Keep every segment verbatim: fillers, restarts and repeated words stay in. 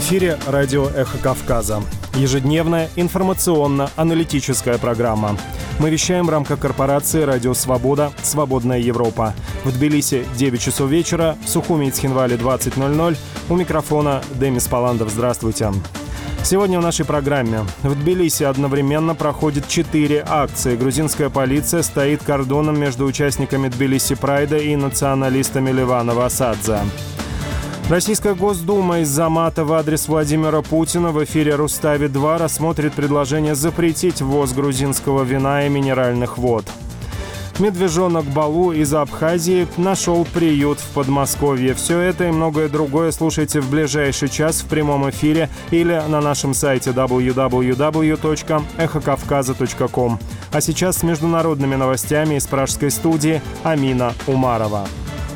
эфире радио «Эхо Кавказа». Ежедневная информационно-аналитическая программа. Мы вещаем в рамках корпорации «Радио Свобода. Свободная Европа». В Тбилиси девять часов вечера, в Сухуми и Цхинвале двадцать ноль ноль. У микрофона Демис Паландов. Здравствуйте. Сегодня в нашей программе. В Тбилиси одновременно проходит четыре акции. Грузинская полиция стоит кордоном между участниками Тбилиси Прайда и националистами Левана Васадзе. Российская Госдума из-за мата в адрес Владимира Путина в эфире «Рустави-два» рассмотрит предложение запретить ввоз грузинского вина и минеральных вод. Медвежонок Балу из Абхазии нашел приют в Подмосковье. Все это и многое другое слушайте в ближайший час в прямом эфире или на нашем сайте дабл ю дабл ю дабл ю точка эхо кавказа точка ком. А сейчас с международными новостями из пражской студии Амина Умарова.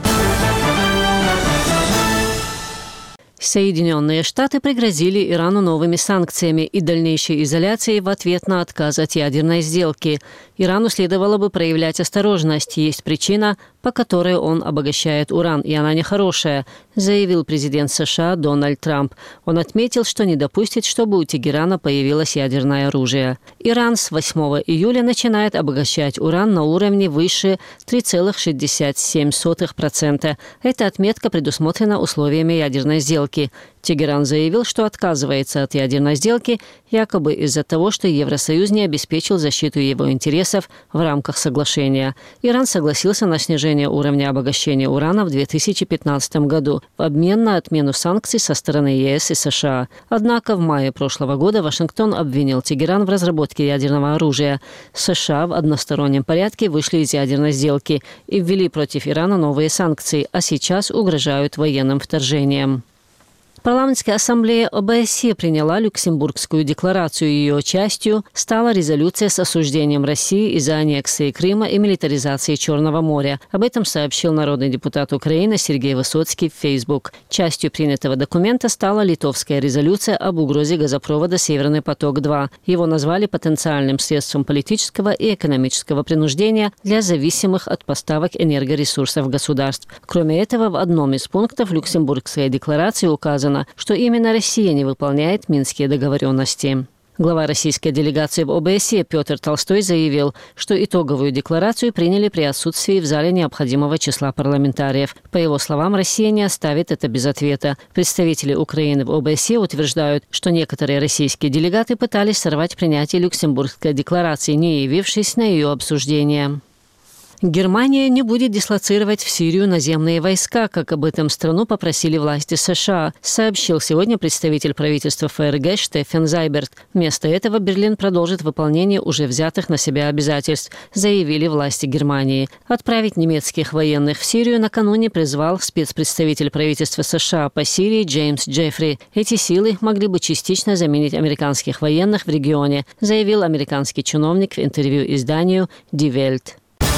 Соединенные Штаты пригрозили Ирану новыми санкциями и дальнейшей изоляцией в ответ на отказ от ядерной сделки. Ирану следовало бы проявлять осторожность. Есть причина, по которой он обогащает уран, и она нехорошая, заявил президент США Дональд Трамп. Он отметил, что не допустит, чтобы у Тегерана появилось ядерное оружие. Иран с восьмого июля начинает обогащать уран на уровне выше три целых шестьдесят семь сотых процента. Эта отметка предусмотрена условиями ядерной сделки. Тегеран заявил, что отказывается от ядерной сделки якобы из-за того, что Евросоюз не обеспечил защиту его интересов в рамках соглашения. Иран согласился на снижение уровня обогащения урана в две тысячи пятнадцатом году в обмен на отмену санкций со стороны ЕС и США. Однако в мае прошлого года Вашингтон обвинил Тегеран в разработке ядерного оружия. США в одностороннем порядке вышли из ядерной сделки и ввели против Ирана новые санкции, а сейчас угрожают военным вторжением. Парламентская ассамблея ОБСЕ приняла Люксембургскую декларацию. Ее частью стала резолюция с осуждением России из-за аннексии Крыма и милитаризации Черного моря. Об этом сообщил народный депутат Украины Сергей Высоцкий в Facebook. Частью принятого документа стала литовская резолюция об угрозе газопровода «Северный поток-два». Его назвали потенциальным средством политического и экономического принуждения для зависимых от поставок энергоресурсов государств. Кроме этого, в одном из пунктов Люксембургской декларации указано, что именно Россия не выполняет минские договоренности. Глава российской делегации в ОБСЕ Петр Толстой заявил, что итоговую декларацию приняли при отсутствии в зале необходимого числа парламентариев. По его словам, Россия не оставит это без ответа. Представители Украины в ОБСЕ утверждают, что некоторые российские делегаты пытались сорвать принятие Люксембургской декларации, не явившись на ее обсуждение. Германия не будет дислоцировать в Сирию наземные войска, как об этом страну попросили власти США, сообщил сегодня представитель правительства ФРГ Штефан Зайберт. Вместо этого Берлин продолжит выполнение уже взятых на себя обязательств, заявили власти Германии. Отправить немецких военных в Сирию накануне призвал спецпредставитель правительства США по Сирии Джеймс Джеффри. Эти силы могли бы частично заменить американских военных в регионе, заявил американский чиновник в интервью изданию Die Welt.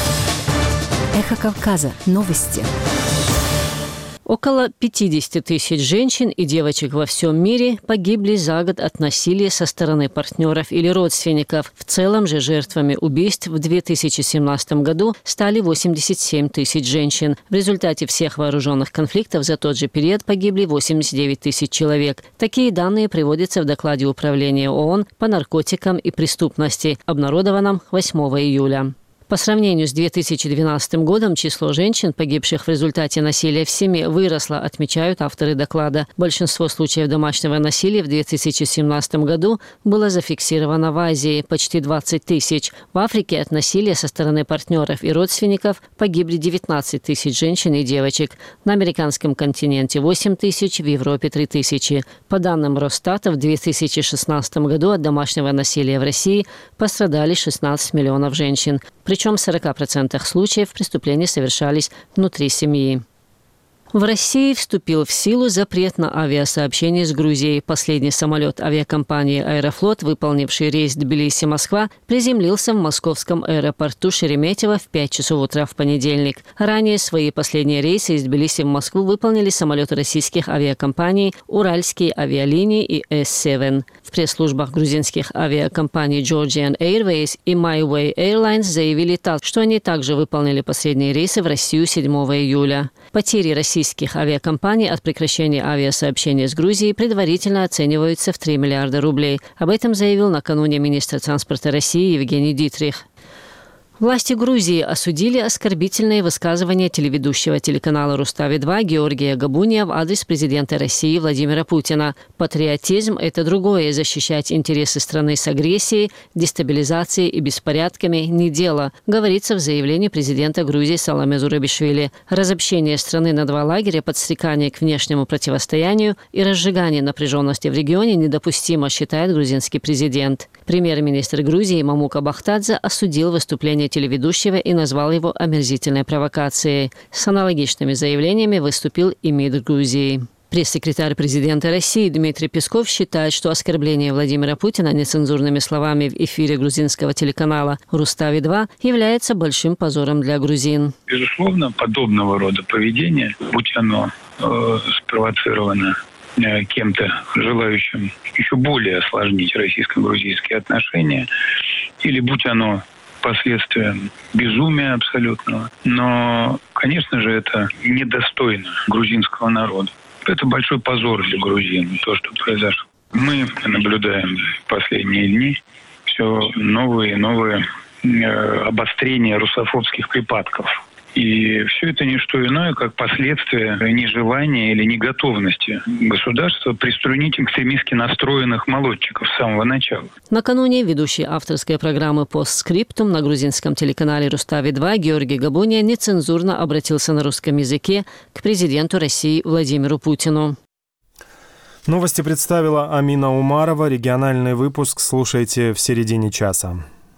Эхо Кавказа. Новости. Около пятьдесят тысяч женщин и девочек во всем мире погибли за год от насилия со стороны партнеров или родственников. В целом же жертвами убийств в две тысячи семнадцатом году стали восемьдесят семь тысяч женщин. В результате всех вооруженных конфликтов за тот же период погибли восемьдесят девять тысяч человек. Такие данные приводятся в докладе Управления ООН по наркотикам и преступности, обнародованном восьмого июля. По сравнению с две тысячи двенадцатым годом число женщин, погибших в результате насилия в семье, выросло, отмечают авторы доклада. Большинство случаев домашнего насилия в две тысячи семнадцатом году было зафиксировано в Азии – почти двадцать тысяч. В Африке от насилия со стороны партнеров и родственников погибли девятнадцать тысяч женщин и девочек. На американском континенте – восемь тысяч, в Европе – три тысячи. По данным Росстата, в две тысячи шестнадцатом году от домашнего насилия в России пострадали шестнадцать миллионов женщин. Причем в сорока процентах случаев преступления совершались внутри семьи. В России вступил в силу запрет на авиасообщение с Грузией. Последний самолет авиакомпании «Аэрофлот», выполнивший рейс Тбилиси-Москва, приземлился в московском аэропорту Шереметьево в пять часов утра в понедельник. Ранее свои последние рейсы из Тбилиси в Москву выполнили самолеты российских авиакомпаний «Уральские авиалинии» и эс семь. В пресс-службах грузинских авиакомпаний Georgian Airways и My Way Airlines заявили так, что они также выполнили последние рейсы в Россию седьмого июля. Потери российских российских авиакомпаний от прекращения авиасообщения с Грузией предварительно оцениваются в три миллиарда рублей. Об этом заявил накануне министр транспорта России Евгений Дитрих. Власти Грузии осудили оскорбительные высказывания телеведущего телеканала «Рустави-два» Георгия Габуния в адрес президента России Владимира Путина. Патриотизм – это другое. Защищать интересы страны с агрессией, дестабилизацией и беспорядками – не дело, говорится в заявлении президента Грузии Саломе Зурабишвили. Разобщение страны на два лагеря, подстрекание к внешнему противостоянию и разжигание напряженности в регионе недопустимо, считает грузинский президент. Премьер-министр Грузии Мамука Бахтадзе осудил выступление телеведущего и назвал его омерзительной провокацией. С аналогичными заявлениями выступил и МИД Грузии. Пресс-секретарь президента России Дмитрий Песков считает, что оскорбление Владимира Путина нецензурными словами в эфире грузинского телеканала «Рустави-два» является большим позором для грузин. Безусловно, подобного рода поведение, будь оно э, спровоцировано э, кем-то, желающим еще более осложнить российско-грузинские отношения, или будь оно последствием безумия абсолютного. Но, конечно же, это недостойно грузинского народа. Это большой позор для грузин, то, что произошло. Мы наблюдаем в последние дни все новые и новые э, обострения русофобских припадков. И все это не что иное, как последствия нежелания или неготовности государства приструнить экстремистски настроенных молодчиков с самого начала. Накануне ведущий авторской программы «Постскриптум» на грузинском телеканале «Рустави-два» Георгий Габуния нецензурно обратился на русском языке к президенту России Владимиру Путину. Новости представила Амина Умарова. Региональный выпуск слушайте в середине часа.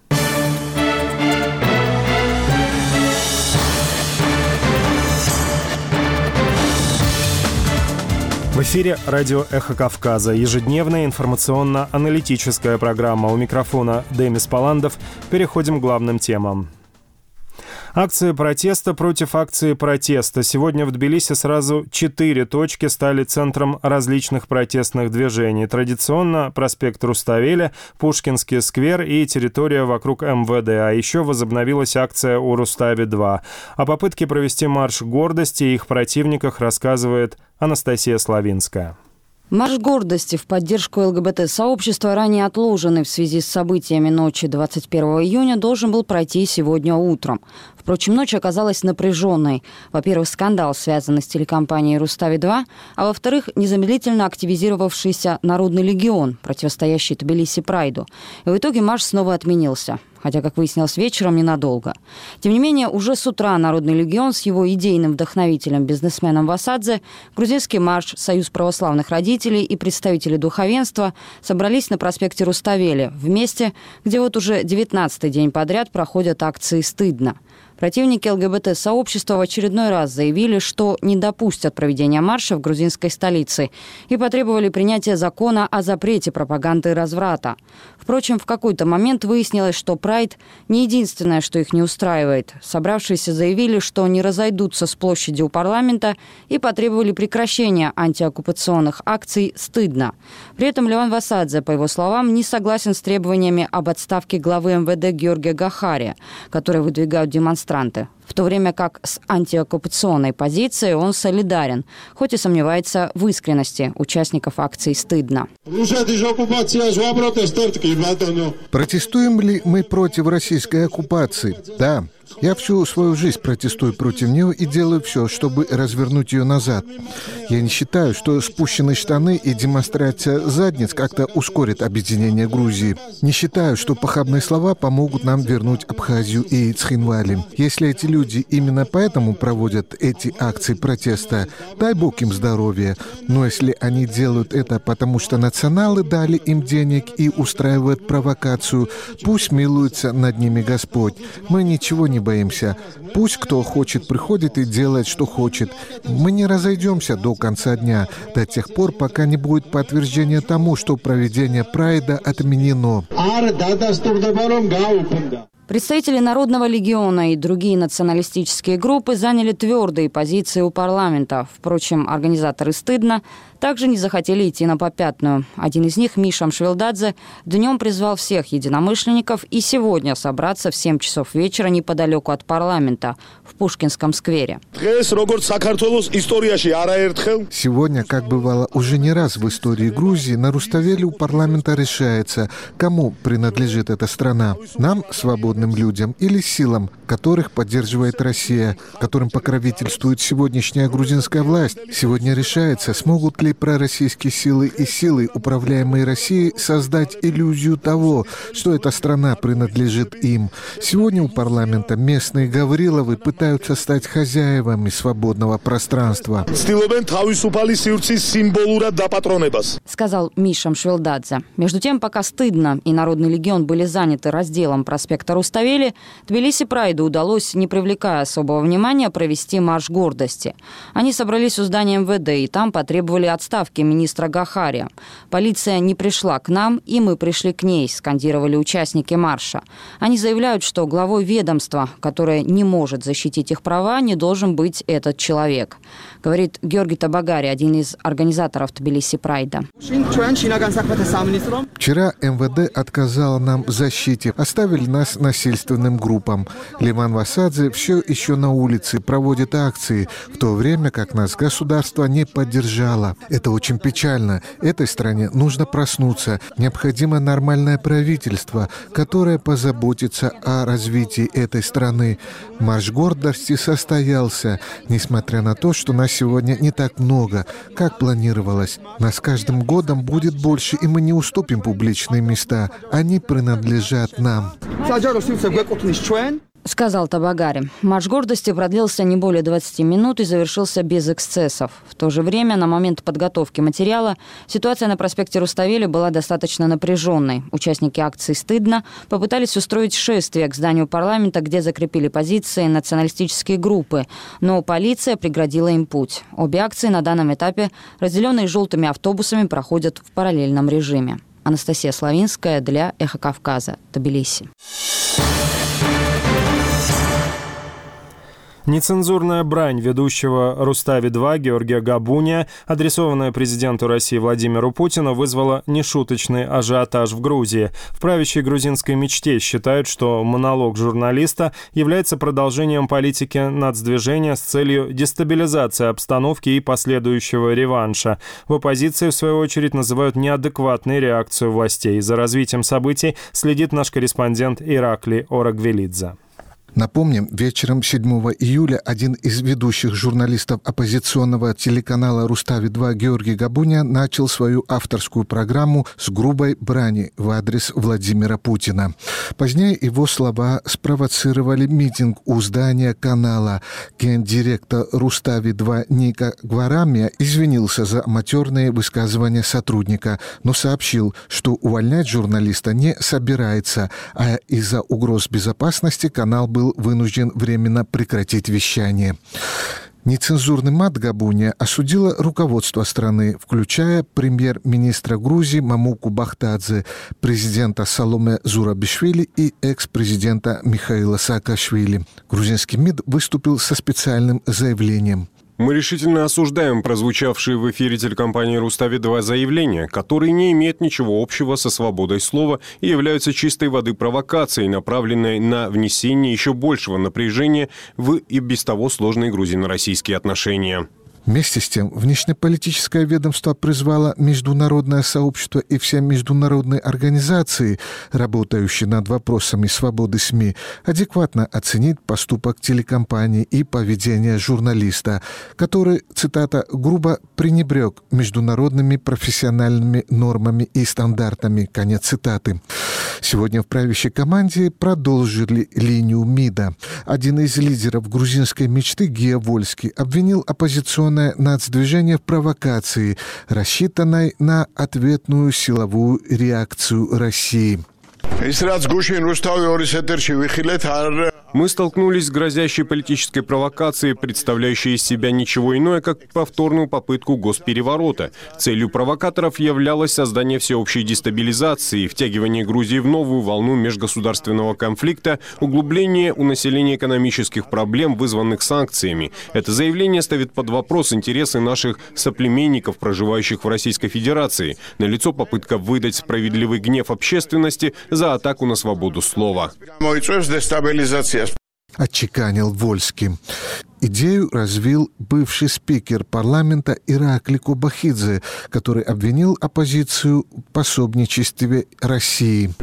В эфире радио «Эхо Кавказа». Ежедневная информационно-аналитическая программа. У микрофона Демис Паландов. Переходим к главным темам. Акции протеста против акции протеста. Сегодня в Тбилиси сразу четыре точки стали центром различных протестных движений. Традиционно проспект Руставели, Пушкинский сквер и территория вокруг эм вэ дэ. А еще возобновилась акция у Рустави-два. О попытке провести марш гордости и их противниках рассказывает Анастасия Славинская. Марш гордости в поддержку эл гэ бэ тэ-сообщества, ранее отложенный в связи с событиями ночи двадцать первого июня, должен был пройти сегодня утром. Впрочем, ночь оказалась напряженной. Во-первых, скандал, связанный с телекомпанией «Рустави-два», а во-вторых, незамедлительно активизировавшийся Народный легион, противостоящий Тбилиси Прайду. И в итоге марш снова отменился. Хотя, как выяснилось, вечером ненадолго. Тем не менее, уже с утра Народный легион с его идейным вдохновителем, бизнесменом Васадзе, грузинский марш, Союз православных родителей и представители духовенства собрались на проспекте Руставели, в месте, где вот уже девятнадцатый день подряд проходят акции «Стыдно». Противники эл гэ бэ тэ-сообщества в очередной раз заявили, что не допустят проведения марша в грузинской столице и потребовали принятия закона о запрете пропаганды и разврата. Впрочем, в какой-то момент выяснилось, что Прайд не единственное, что их не устраивает. Собравшиеся заявили, что не разойдутся с площади у парламента и потребовали прекращения антиоккупационных акций «Стыдно». При этом Леван Васадзе, по его словам, не согласен с требованиями об отставке главы эм вэ дэ Георгия Гахария, которые выдвигают демонстранты. В то время как с антиоккупационной позицией он солидарен, хоть и сомневается в искренности участников акции «Стыдно». Протестуем ли мы против российской оккупации? Да. Я всю свою жизнь протестую против нее и делаю все, чтобы развернуть ее назад. Я не считаю, что спущенные штаны и демонстрация задниц как-то ускорит объединение Грузии. Не считаю, что похабные слова помогут нам вернуть Абхазию и Цхинвали. Если эти люди именно поэтому проводят эти акции протеста, дай бог им здоровья. Но если они делают это потому, что националы дали им денег и устраивают провокацию, пусть милуется над ними Господь. Мы ничего не боимся. Пусть кто хочет приходит и делает, что хочет. Мы не разойдемся до конца дня, до тех пор, пока не будет подтверждения тому, что проведение Прайда отменено. Представители Народного легиона и другие националистические группы заняли твердые позиции у парламента. Впрочем, организаторы «Стыдно» также не захотели идти на попятную. Один из них, Миша Мшвилдадзе, днем призвал всех единомышленников и сегодня собраться в семь часов вечера неподалеку от парламента, в Пушкинском сквере. Сегодня, как бывало уже не раз в истории Грузии, на Руставели у парламента решается, кому принадлежит эта страна. Нам, свободным людям, или силам, которых поддерживает Россия, которым покровительствует сегодняшняя грузинская власть. Сегодня решается, смогут ли пророссийские силы и силы, управляемые Россией, создать иллюзию того, что эта страна принадлежит им. Сегодня у парламента местные Гавриловы пытаются стать хозяевами свободного пространства. Сказал Миша Мшвилдадзе. Между тем, пока Стыдно и Народный легион были заняты разделом проспекта Руставели, Тбилиси Прайду удалось, не привлекая особого внимания, провести марш гордости. Они собрались у здания эм вэ дэ и там потребовали отставки министра Гахария. «Полиция не пришла к нам, и мы пришли к ней», скандировали участники марша. Они заявляют, что главой ведомства, которое не может защитить их права, не должен быть этот человек. Говорит Георгий Табагари, один из организаторов Тбилиси Прайда. Вчера эм вэ дэ отказало нам в защите, оставили нас насильственным группам. Леван Васадзе все еще на улице проводит акции, в то время как нас государство не поддержало. Это очень печально. Этой стране нужно проснуться. Необходимо нормальное правительство, которое позаботится о развитии этой страны. Марш гордости состоялся, несмотря на то, что нас сегодня не так много, как планировалось. Нас каждым годом будет больше, и мы не уступим публичные места. Они принадлежат нам. Сказал Табагари. Марш гордости продлился не более двадцати минут и завершился без эксцессов. В то же время, на момент подготовки материала, ситуация на проспекте Руставели была достаточно напряженной. Участники акции «Стыдно» попытались устроить шествие к зданию парламента, где закрепили позиции националистические группы, но полиция преградила им путь. Обе акции на данном этапе, разделенные желтыми автобусами, проходят в параллельном режиме. Анастасия Славинская для «Эхо Кавказа», Тбилиси. Нецензурная брань ведущего «Рустави-два» Георгия Габуния, адресованная президенту России Владимиру Путину, вызвала нешуточный ажиотаж в Грузии. В правящей грузинской мечте считают, что монолог журналиста является продолжением политики нацдвижения с целью дестабилизации обстановки и последующего реванша. В оппозиции, в свою очередь, называют неадекватной реакцию властей. За развитием событий следит наш корреспондент Иракли Орагвелидзе. Напомним, вечером седьмого июля один из ведущих журналистов оппозиционного телеканала «Рустави-два» Георгий Габуния начал свою авторскую программу с грубой брани в адрес Владимира Путина. Позднее его слова спровоцировали митинг у здания канала. Гендиректор «Рустави-два» Ника Гварамия извинился за матерные высказывания сотрудника, но сообщил, что увольнять журналиста не собирается, а из-за угроз безопасности канал был вынужден временно прекратить вещание. Нецензурный мат Габуния осудило руководство страны, включая премьер-министра Грузии Мамуку Бахтадзе, президента Саломе Зурабишвили и экс-президента Михаила Саакашвили. Грузинский МИД выступил со специальным заявлением. Мы решительно осуждаем прозвучавшие в эфире телекомпании «Рустави-два» заявления, которые не имеют ничего общего со свободой слова и являются чистой воды провокацией, направленной на внесение еще большего напряжения в и без того сложные грузино-российские отношения. Вместе с тем, внешнеполитическое ведомство призвало международное сообщество и все международные организации, работающие над вопросами свободы СМИ, адекватно оценить поступок телекомпании и поведение журналиста, который, цитата, «грубо пренебрег международными профессиональными нормами и стандартами», конец цитаты. Сегодня в правящей команде продолжили линию МИДа. Один из лидеров грузинской мечты, Гия Вольский, обвинил оппозиционное нацдвижение в провокации, рассчитанной на ответную силовую реакцию России. Мы столкнулись с грозящей политической провокацией, представляющей из себя ничего иное, как повторную попытку госпереворота. Целью провокаторов являлось создание всеобщей дестабилизации, втягивание Грузии в новую волну межгосударственного конфликта, углубление у населения экономических проблем, вызванных санкциями. Это заявление ставит под вопрос интересы наших соплеменников, проживающих в Российской Федерации. Налицо попытка выдать справедливый гнев общественности за атаку на свободу слова. Отчеканил Вольский. Идею развил бывший спикер парламента Иракли Кобахидзе, который обвинил оппозицию в пособничестве России.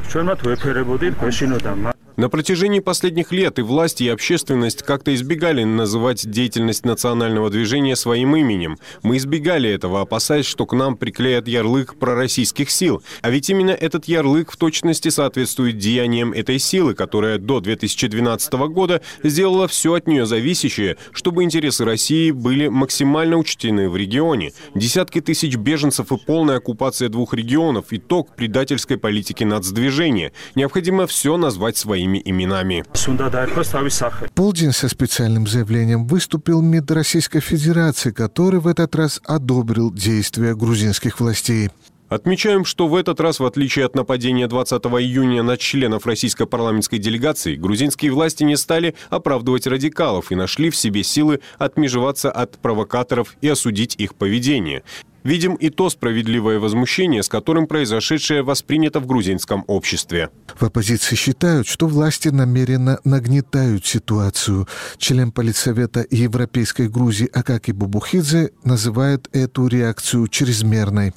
На протяжении последних лет и власть, и общественность как-то избегали называть деятельность национального движения своим именем. Мы избегали этого, опасаясь, что к нам приклеят ярлык пророссийских сил. А ведь именно этот ярлык в точности соответствует деяниям этой силы, которая до две тысячи двенадцатого года сделала все от нее зависящее, чтобы интересы России были максимально учтены в регионе. Десятки тысяч беженцев и полная оккупация двух регионов – итог предательской политики нацдвижения. Необходимо все назвать своими именами. Полдень со специальным заявлением выступил МИД Российской Федерации, который в этот раз одобрил действия грузинских властей. Отмечаем, что в этот раз, в отличие от нападения двадцатого июня на членов российской парламентской делегации, грузинские власти не стали оправдывать радикалов и нашли в себе силы отмежеваться от провокаторов и осудить их поведение. Видим и то справедливое возмущение, с которым произошедшее воспринято в грузинском обществе. В оппозиции считают, что власти намеренно нагнетают ситуацию. Член Политсовета Европейской Грузии Акаки Бубухидзе называет эту реакцию чрезмерной.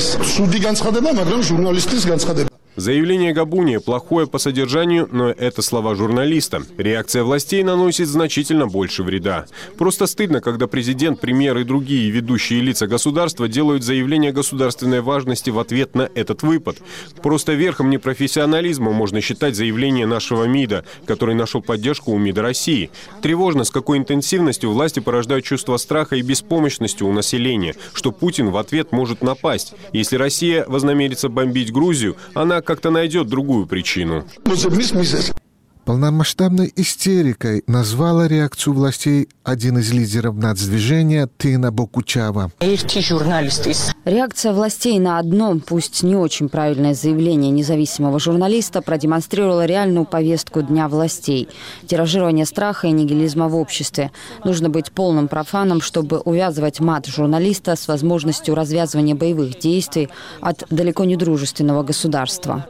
Заявление Габуния плохое по содержанию, но это слова журналиста. Реакция властей наносит значительно больше вреда. Просто стыдно, когда президент, премьер и другие ведущие лица государства делают заявление государственной важности в ответ на этот выпад. Просто верхом непрофессионализма можно считать заявление нашего МИДа, который нашел поддержку у МИДа России. Тревожно, с какой интенсивностью власти порождают чувство страха и беспомощности у населения, что Путин в ответ может напасть. Если Россия вознамерится бомбить Грузию, она как-то найдет другую причину. Полномасштабной истерикой назвала реакцию властей один из лидеров нацдвижения Тина Бокучава. Реакция властей на одно, пусть не очень правильное заявление независимого журналиста продемонстрировала реальную повестку Дня властей. Тиражирование страха и нигилизма в обществе. Нужно быть полным профаном, чтобы увязывать мат журналиста с возможностью развязывания боевых действий от далеко не дружественного государства.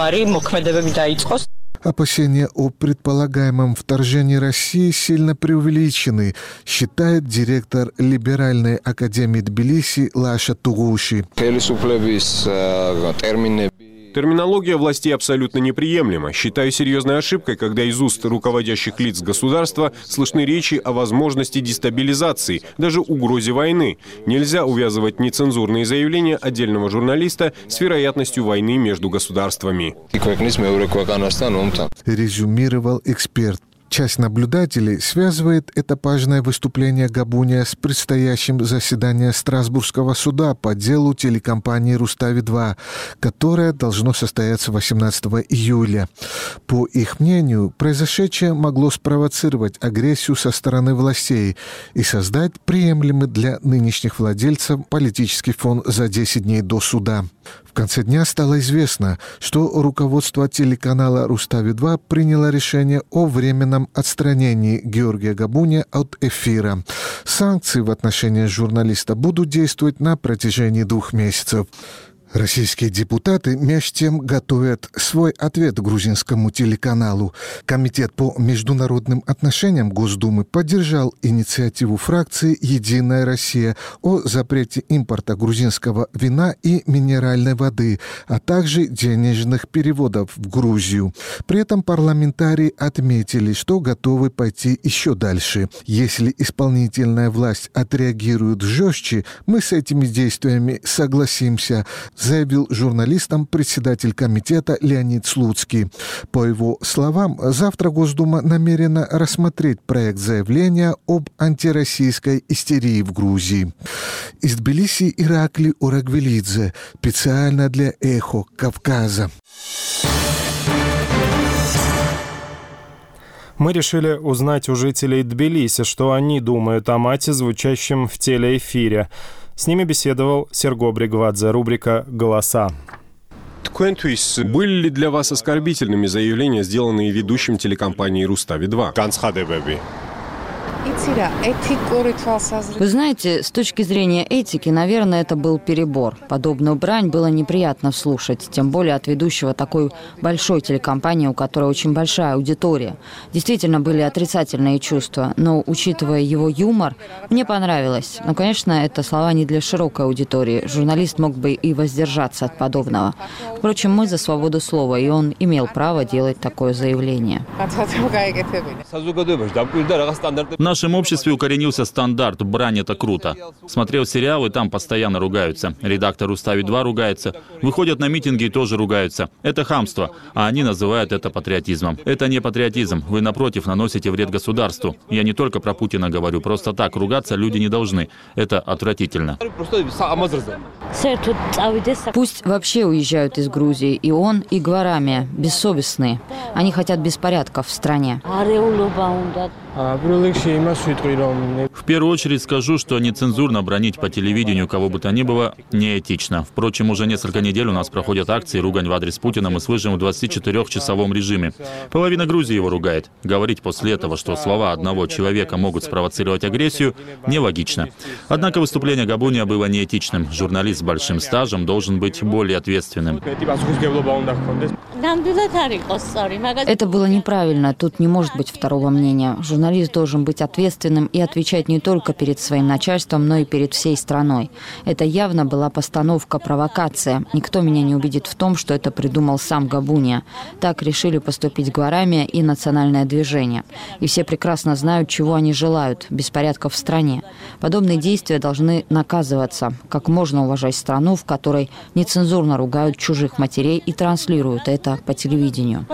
Опасения о предполагаемом вторжении России сильно преувеличены, считает директор Либеральной академии Тбилиси Лаша Тугуши. Терминология властей абсолютно неприемлема. Считаю серьезной ошибкой, когда из уст руководящих лиц государства слышны речи о возможности дестабилизации, даже угрозе войны. Нельзя увязывать нецензурные заявления отдельного журналиста с вероятностью войны между государствами. Резюмировал эксперт. Часть наблюдателей связывает этапажное выступление Габуния с предстоящим заседанием Страсбургского суда по делу телекомпании «Рустави-два», которое должно состояться восемнадцатого июля. По их мнению, произошедшее могло спровоцировать агрессию со стороны властей и создать приемлемый для нынешних владельцев политический фон за десять дней до суда. В конце дня стало известно, что руководство телеканала «Рустави-два» приняло решение о временном отстранении Георгия Габуния от эфира. Санкции в отношении журналиста будут действовать на протяжении двух месяцев. Российские депутаты, между тем, готовят свой ответ грузинскому телеканалу. Комитет по международным отношениям Госдумы поддержал инициативу фракции «Единая Россия» о запрете импорта грузинского вина и минеральной воды, а также денежных переводов в Грузию. При этом парламентарии отметили, что готовы пойти еще дальше. Если исполнительная власть отреагирует жестче, мы с этими действиями согласимся, заявил журналистам председатель комитета Леонид Слуцкий. По его словам, завтра Госдума намерена рассмотреть проект заявления об антироссийской истерии в Грузии. Из Тбилиси Иракли Урагвелидзе, специально для «Эхо Кавказа». Мы решили узнать у жителей Тбилиси, что они думают о мате, звучащем в телеэфире. С ними беседовал Серго Бригвадзе, рубрика «Голоса». Были ли для вас оскорбительными заявления, сделанные ведущим телекомпании «Рустави два»? Вы знаете, с точки зрения этики, наверное, это был перебор. Подобную брань было неприятно слушать, тем более от ведущего такой большой телекомпании, у которой очень большая аудитория. Действительно, были отрицательные чувства, но, учитывая его юмор, мне понравилось. Но, конечно, это слова не для широкой аудитории. Журналист мог бы и воздержаться от подобного. Впрочем, мы за свободу слова, и он имел право делать такое заявление. В нашем обществе укоренился стандарт «брань – это круто». Смотрел сериалы, там постоянно ругаются. Редактор «Рустави два» ругается. Выходят на митинги и тоже ругаются. Это хамство, а они называют это патриотизмом. Это не патриотизм. Вы, напротив, наносите вред государству. Я не только про Путина говорю. Просто так ругаться люди не должны. Это отвратительно. Пусть вообще уезжают из Грузии и он, и Гварамия, бессовестные. Они хотят беспорядков в стране. В первую очередь скажу, что нецензурно бранить по телевидению кого бы то ни было неэтично. Впрочем, уже несколько недель у нас проходят акции «Ругань в адрес Путина» мы слышим в двадцатичетырёхчасовом режиме. Половина Грузии его ругает. Говорить после этого, что слова одного человека могут спровоцировать агрессию, нелогично. Однако выступление Габуния было неэтичным. Журналист с большим стажем должен быть более ответственным. Это было неправильно. Тут не может быть второго мнения. Журналист должен быть ответственным и отвечать не только перед своим начальством, но и перед всей страной. Это явно была постановка, провокация. Никто меня не убедит в том, что это придумал сам Габуния. Так решили поступить Гварамия и национальное движение. И все прекрасно знают, чего они желают – беспорядков в стране. Подобные действия должны наказываться. Как можно уважать страну, в которой нецензурно ругают чужих матерей и транслируют это по телевидению?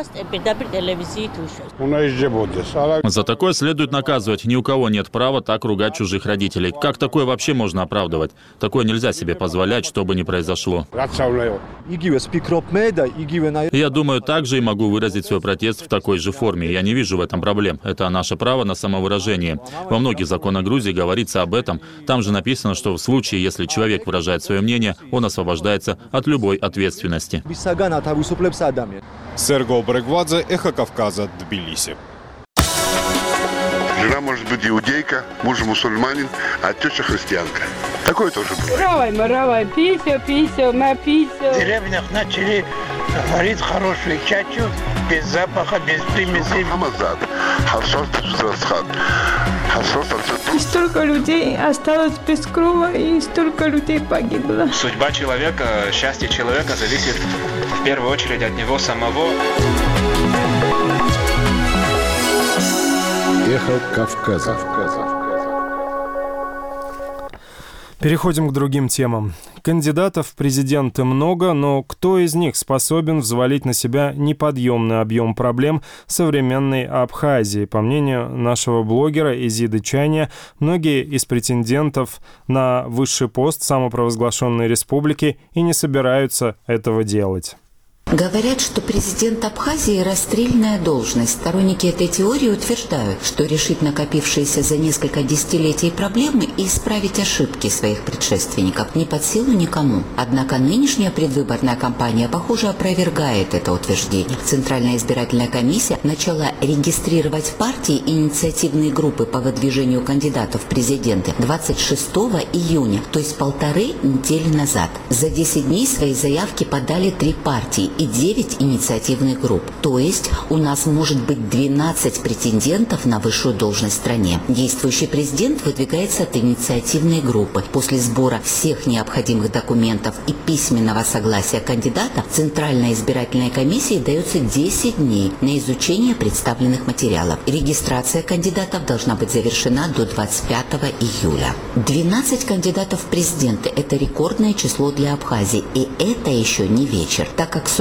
За такое следует наказывать. Ни у кого нет права так ругать чужих родителей. Как такое вообще можно оправдывать? Такое нельзя себе позволять, что бы ни произошло. Я думаю, также и могу выразить свой протест в такой же форме. Я не вижу в этом проблем. Это наше право на самовыражение. Во многих законах Грузии говорится об этом. Там же написано, что в случае, если человек выражает свое мнение, он освобождается от любой ответственности. Серго Бригвадзе, Эхо Кавказа, Тбилиси. Жена может быть иудейка, муж мусульманин, а теща христианка. Такое тоже бывает. Равай, маравай, пися, пися, на пися. В деревнях начали варить хорошую чачу, без запаха, без примесей. Хамазад, харсос, расхат. И столько людей осталось без крова, и столько людей погибло. Судьба человека, счастье человека зависит в первую очередь от него самого. Эхо Кавказа. Переходим к другим темам. Кандидатов в президенты много, но кто из них способен взвалить на себя неподъемный объем проблем современной Абхазии? По мнению нашего блогера Изиды Чайния, многие из претендентов на высший пост самопровозглашенной республики и не собираются этого делать. Говорят, что президент Абхазии – расстрельная должность. Сторонники этой теории утверждают, что решить накопившиеся за несколько десятилетий проблемы и исправить ошибки своих предшественников не под силу никому. Однако нынешняя предвыборная кампания, похоже, опровергает это утверждение. Центральная избирательная комиссия начала регистрировать в партии инициативные группы по выдвижению кандидатов в президенты двадцать шестого июня, то есть полторы недели назад. За десять дней свои заявки подали три партии и девять инициативных групп. То есть у нас может быть двенадцать претендентов на высшую должность в стране. Действующий президент выдвигается от инициативной группы. После сбора всех необходимых документов и письменного согласия кандидата Центральной избирательной комиссии дается десять дней на изучение представленных материалов. Регистрация кандидатов должна быть завершена до двадцать пятого июля. двенадцать кандидатов в президенты – это рекордное число для Абхазии. И это еще не вечер, так как срок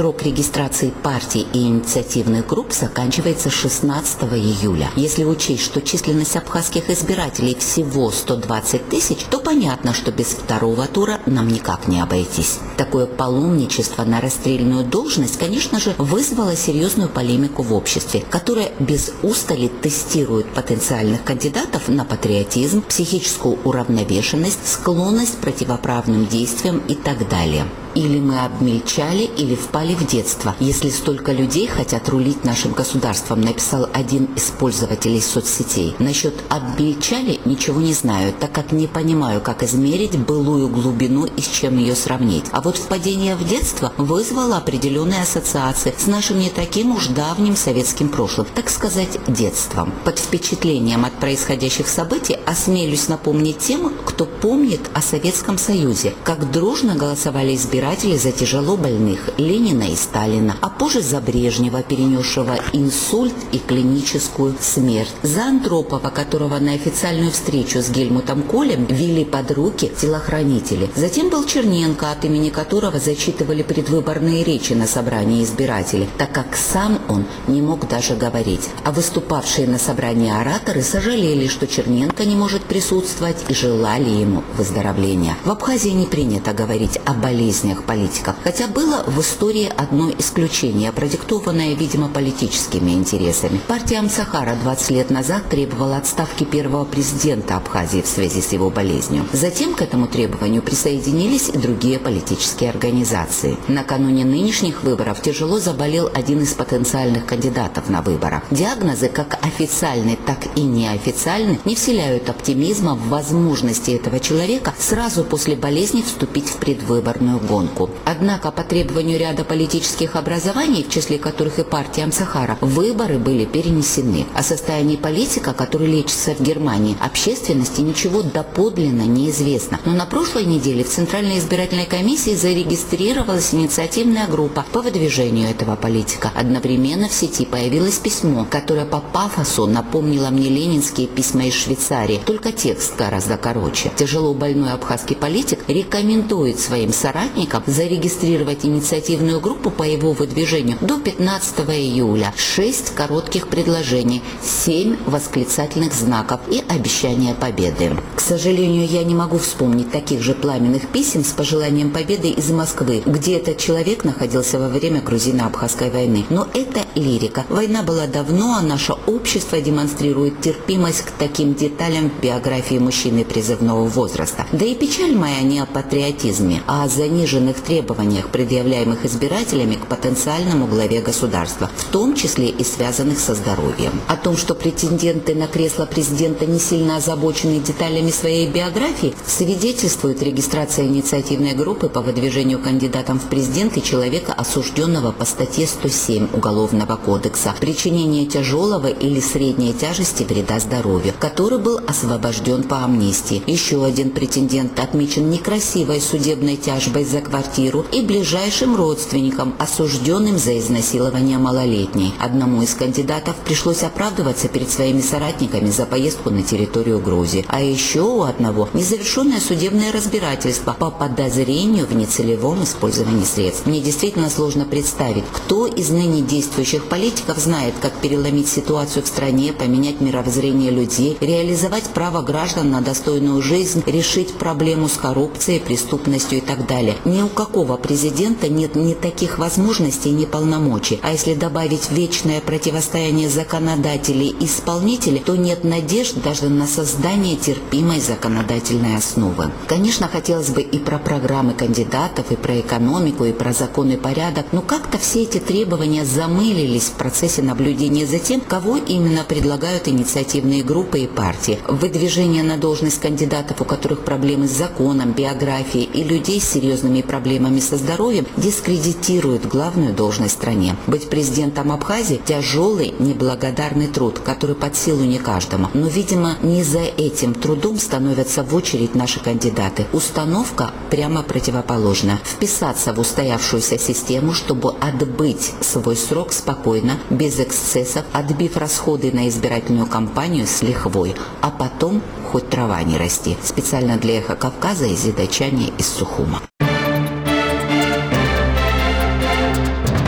срок регистрации партий и инициативных групп заканчивается шестнадцатого июля. Если учесть, что численность абхазских избирателей всего сто двадцать тысяч, то понятно, что без второго тура нам никак не обойтись. Такое паломничество на расстрельную должность, конечно же, вызвало серьезную полемику в обществе, которое без устали тестирует потенциальных кандидатов на патриотизм, психическую уравновешенность, склонность к противоправным действиям и так далее. Или мы обмельчали, или впали в детство. Если столько людей хотят рулить нашим государством, написал один из пользователей соцсетей. Насчет обмельчали ничего не знаю, так как не понимаю, как измерить былую глубину и с чем ее сравнить. А вот впадение в детство вызвало определенные ассоциации с нашим не таким уж давним советским прошлым, так сказать, детством. Под впечатлением от происходящих событий осмелюсь напомнить тем, кто помнит о Советском Союзе, как дружно голосовали избиратели за тяжело больных Ленина и Сталина, а позже за Брежнева, перенесшего инсульт и клиническую смерть, за Андропова, которого на официальную встречу с Гельмутом Колем вели под руки телохранители. Затем был Черненко, от имени которого зачитывали предвыборные речи на собрании избирателей, так как сам он не мог даже говорить. А выступавшие на собрании ораторы сожалели, что Черненко не может присутствовать, и желали ему выздоровления. В Абхазии не принято говорить о болезнях политиков, хотя было в истории одно исключение, продиктованное, видимо, политическими интересами. Партия Амсахара двадцать лет назад требовала отставки первого президента Абхазии в связи с его болезнью. Затем к этому требованию присоединились и другие политические организации. Накануне нынешних выборов тяжело заболел один из потенциальных кандидатов на выборах. Диагнозы, как официальные, так и неофициальные, не вселяют оптимизма в возможности этого человека сразу после болезни вступить в предвыборную гонку. Однако по требованию ряда политических образований, в числе которых и партия Амсахара, выборы были перенесены. О состоянии политика, который лечится в Германии, общественности ничего доподлинно не известно. Но на прошлой неделе в Центральной избирательной комиссии зарегистрировалась инициативная группа по выдвижению этого политика. Одновременно в сети появилось письмо, которое по пафосу напомнило мне ленинские письма из Швейцарии, только текст гораздо короче. Тяжело больной абхазский политик рекомендует своим соратникам зарегистрировать инициативную группу по его выдвижению до пятнадцатого июля. Шесть коротких предложений, семь восклицательных знаков и обещание победы. К сожалению, я не могу вспомнить таких же пламенных писем с пожеланием победы из Москвы, где этот человек находился во время грузино-абхазской войны. Но это лирика. Война была давно, а наше общество демонстрирует терпимость к таким деталям в биографии мужчины призывного возраста. Да и печаль моя не о патриотизме, а о заниженных требованиях, предъявляемых избирателями к потенциальному главе государства, в том числе и связанных со здоровьем. О том, что претенденты на кресло президента не сильно озабочены деталями своей биографии, свидетельствует регистрация инициативной группы по выдвижению кандидатом в президенты человека, осужденного по статье сто семь Уголовного кодекса «Причинение тяжелого или средней тяжести вреда здоровью», который был освобожден по амнистии. Еще один претендент отмечен некрасивой судебной тяжбой за квартиру и ближайшим родственникам, осужденным за изнасилование малолетней. Одному из кандидатов пришлось оправдываться перед своими соратниками за поездку на территорию Грузии. А еще у одного незавершенное судебное разбирательство по подозрению в нецелевом использовании средств. Мне действительно сложно представить, кто из ныне действующих политиков знает, как переломить ситуацию в стране, поменять мировоззрение людей, реализовать право граждан на достойную жизнь, решить проблему с коррупцией, преступностью и так далее. Ни у какого президента нет ни таких возможностей, ни полномочий. А если добавить вечное противостояние законодателей и исполнителей, то нет надежд даже на создание терпимой законодательной основы. Конечно, хотелось бы и про программы кандидатов, и про экономику, и про закон и порядок, но как-то все эти требования замылились в процессе наблюдения за тем, кого именно предлагают инициативные группы и партии. Выдвижение на должность кандидатов, у которых проблемы с законом, биографией, и людей с серьезными проблемами со здоровьем, дискредитирует главную должность в стране. Быть президентом Абхазии – тяжелый, неблагодарный труд, который под силу не каждому. Но, видимо, не за этим трудом становятся в очередь наши кандидаты. Установка прямо противоположна. Вписаться в устоявшуюся систему, чтобы отбыть свой срок спокойно, без эксцессов, отбив расходы на избирательную кампанию с лихвой, а потом хоть трава не расти. Специально для «Эхо Кавказа» из Идачани из Сухума.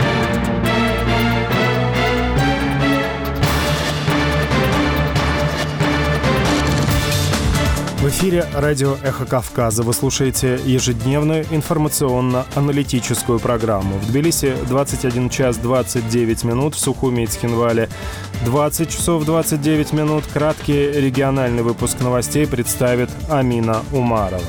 эфире радио «Эхо Кавказа». Вы слушаете ежедневную информационно-аналитическую программу. В Тбилиси двадцать один час двадцать девять минут, в Сухуми и Цхинвале двадцать часов двадцать девять минут. Краткий региональный выпуск новостей представит Амина Умарова.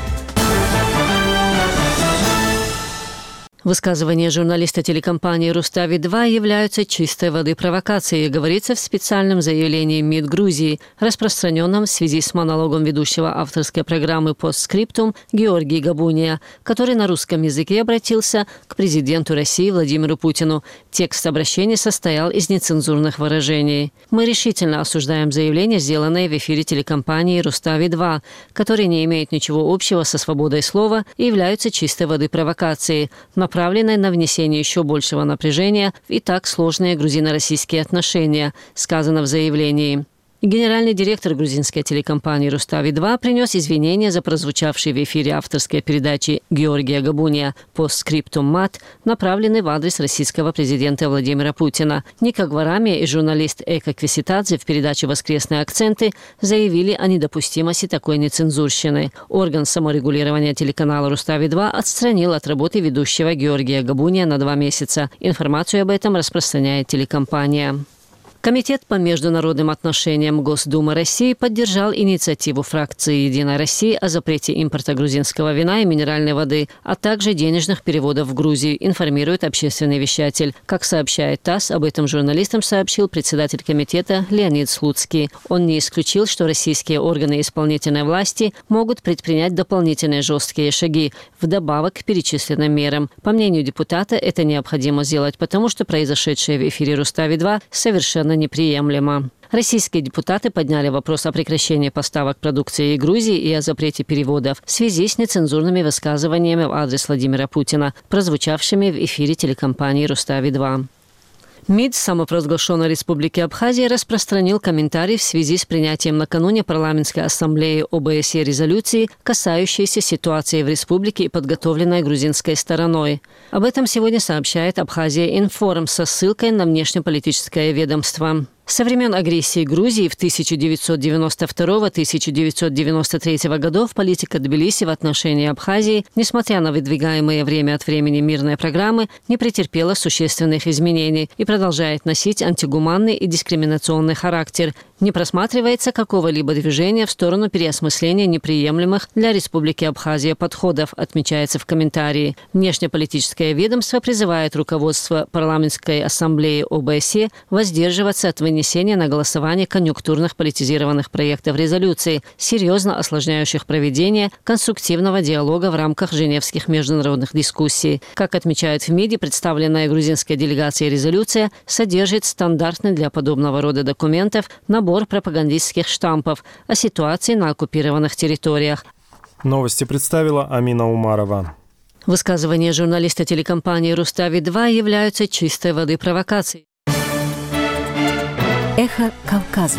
Высказывания журналиста телекомпании «Рустави-два» являются чистой воды провокацией, говорится в специальном заявлении МИД Грузии, распространенном в связи с монологом ведущего авторской программы «Постскриптум» Георгия Габуния, который на русском языке обратился к президенту России Владимиру Путину. Текст обращения состоял из нецензурных выражений. «Мы решительно осуждаем заявление, сделанное в эфире телекомпании «Рустави-два», которые не имеют ничего общего со свободой слова и являются чистой воды провокацией, направленной на внесение еще большего напряжения в и так сложные грузино-российские отношения», сказано в заявлении. Генеральный директор грузинской телекомпании «Рустави-два» принес извинения за прозвучавшие в эфире авторской передачи Георгия Габуния «Постскриптум мат», направленный в адрес российского президента Владимира Путина. Ника Гварами и журналист Эка Квиситадзе в передаче «Воскресные акценты» заявили о недопустимости такой нецензурщины. Орган саморегулирования телеканала «Рустави-два» отстранил от работы ведущего Георгия Габуния на два месяца. Информацию об этом распространяет телекомпания. Комитет по международным отношениям Госдумы России поддержал инициативу фракции «Единая Россия» о запрете импорта грузинского вина и минеральной воды, а также денежных переводов в Грузию, информирует общественный вещатель. Как сообщает ТАСС, об этом журналистам сообщил председатель комитета Леонид Слуцкий. Он не исключил, что российские органы исполнительной власти могут предпринять дополнительные жесткие шаги, вдобавок к перечисленным мерам. По мнению депутата, это необходимо сделать, потому что произошедшее в эфире «Рустави-два» совершенно неприемлемо. Российские депутаты подняли вопрос о прекращении поставок продукции из Грузии и о запрете переводов в связи с нецензурными высказываниями в адрес Владимира Путина, прозвучавшими в эфире телекомпании «Рустави-два». МИД самопровозглашенной Республики Абхазия распространил комментарий в связи с принятием накануне парламентской ассамблеи ОБСЕ резолюции, касающейся ситуации в республике и подготовленной грузинской стороной. Об этом сегодня сообщает Абхазия Информ со ссылкой на внешнеполитическое ведомство. Со времен агрессии Грузии в тысяча девятьсот девяносто второго — тысяча девятьсот девяносто третьего годов политика Тбилиси в отношении Абхазии, несмотря на выдвигаемые время от времени мирные программы, не претерпела существенных изменений и продолжает носить антигуманный и дискриминационный характер. Не просматривается какого-либо движения в сторону переосмысления неприемлемых для Республики Абхазия подходов, отмечается в комментарии. Внешнеполитическое ведомство призывает руководство парламентской ассамблеи ОБСЕ воздерживаться от вынесения на голосование конъюнктурных политизированных проектов резолюции, серьезно осложняющих проведение конструктивного диалога в рамках женевских международных дискуссий. Как отмечают в МИДе, представленная грузинской делегацией резолюция содержит стандартный для подобного рода документов набор пропагандистских штампов о ситуации на оккупированных территориях. Новости представила Амина Умарова. Высказывания журналиста телекомпании «Рустави-два» являются чистой воды провокацией. Эхо Кавказа.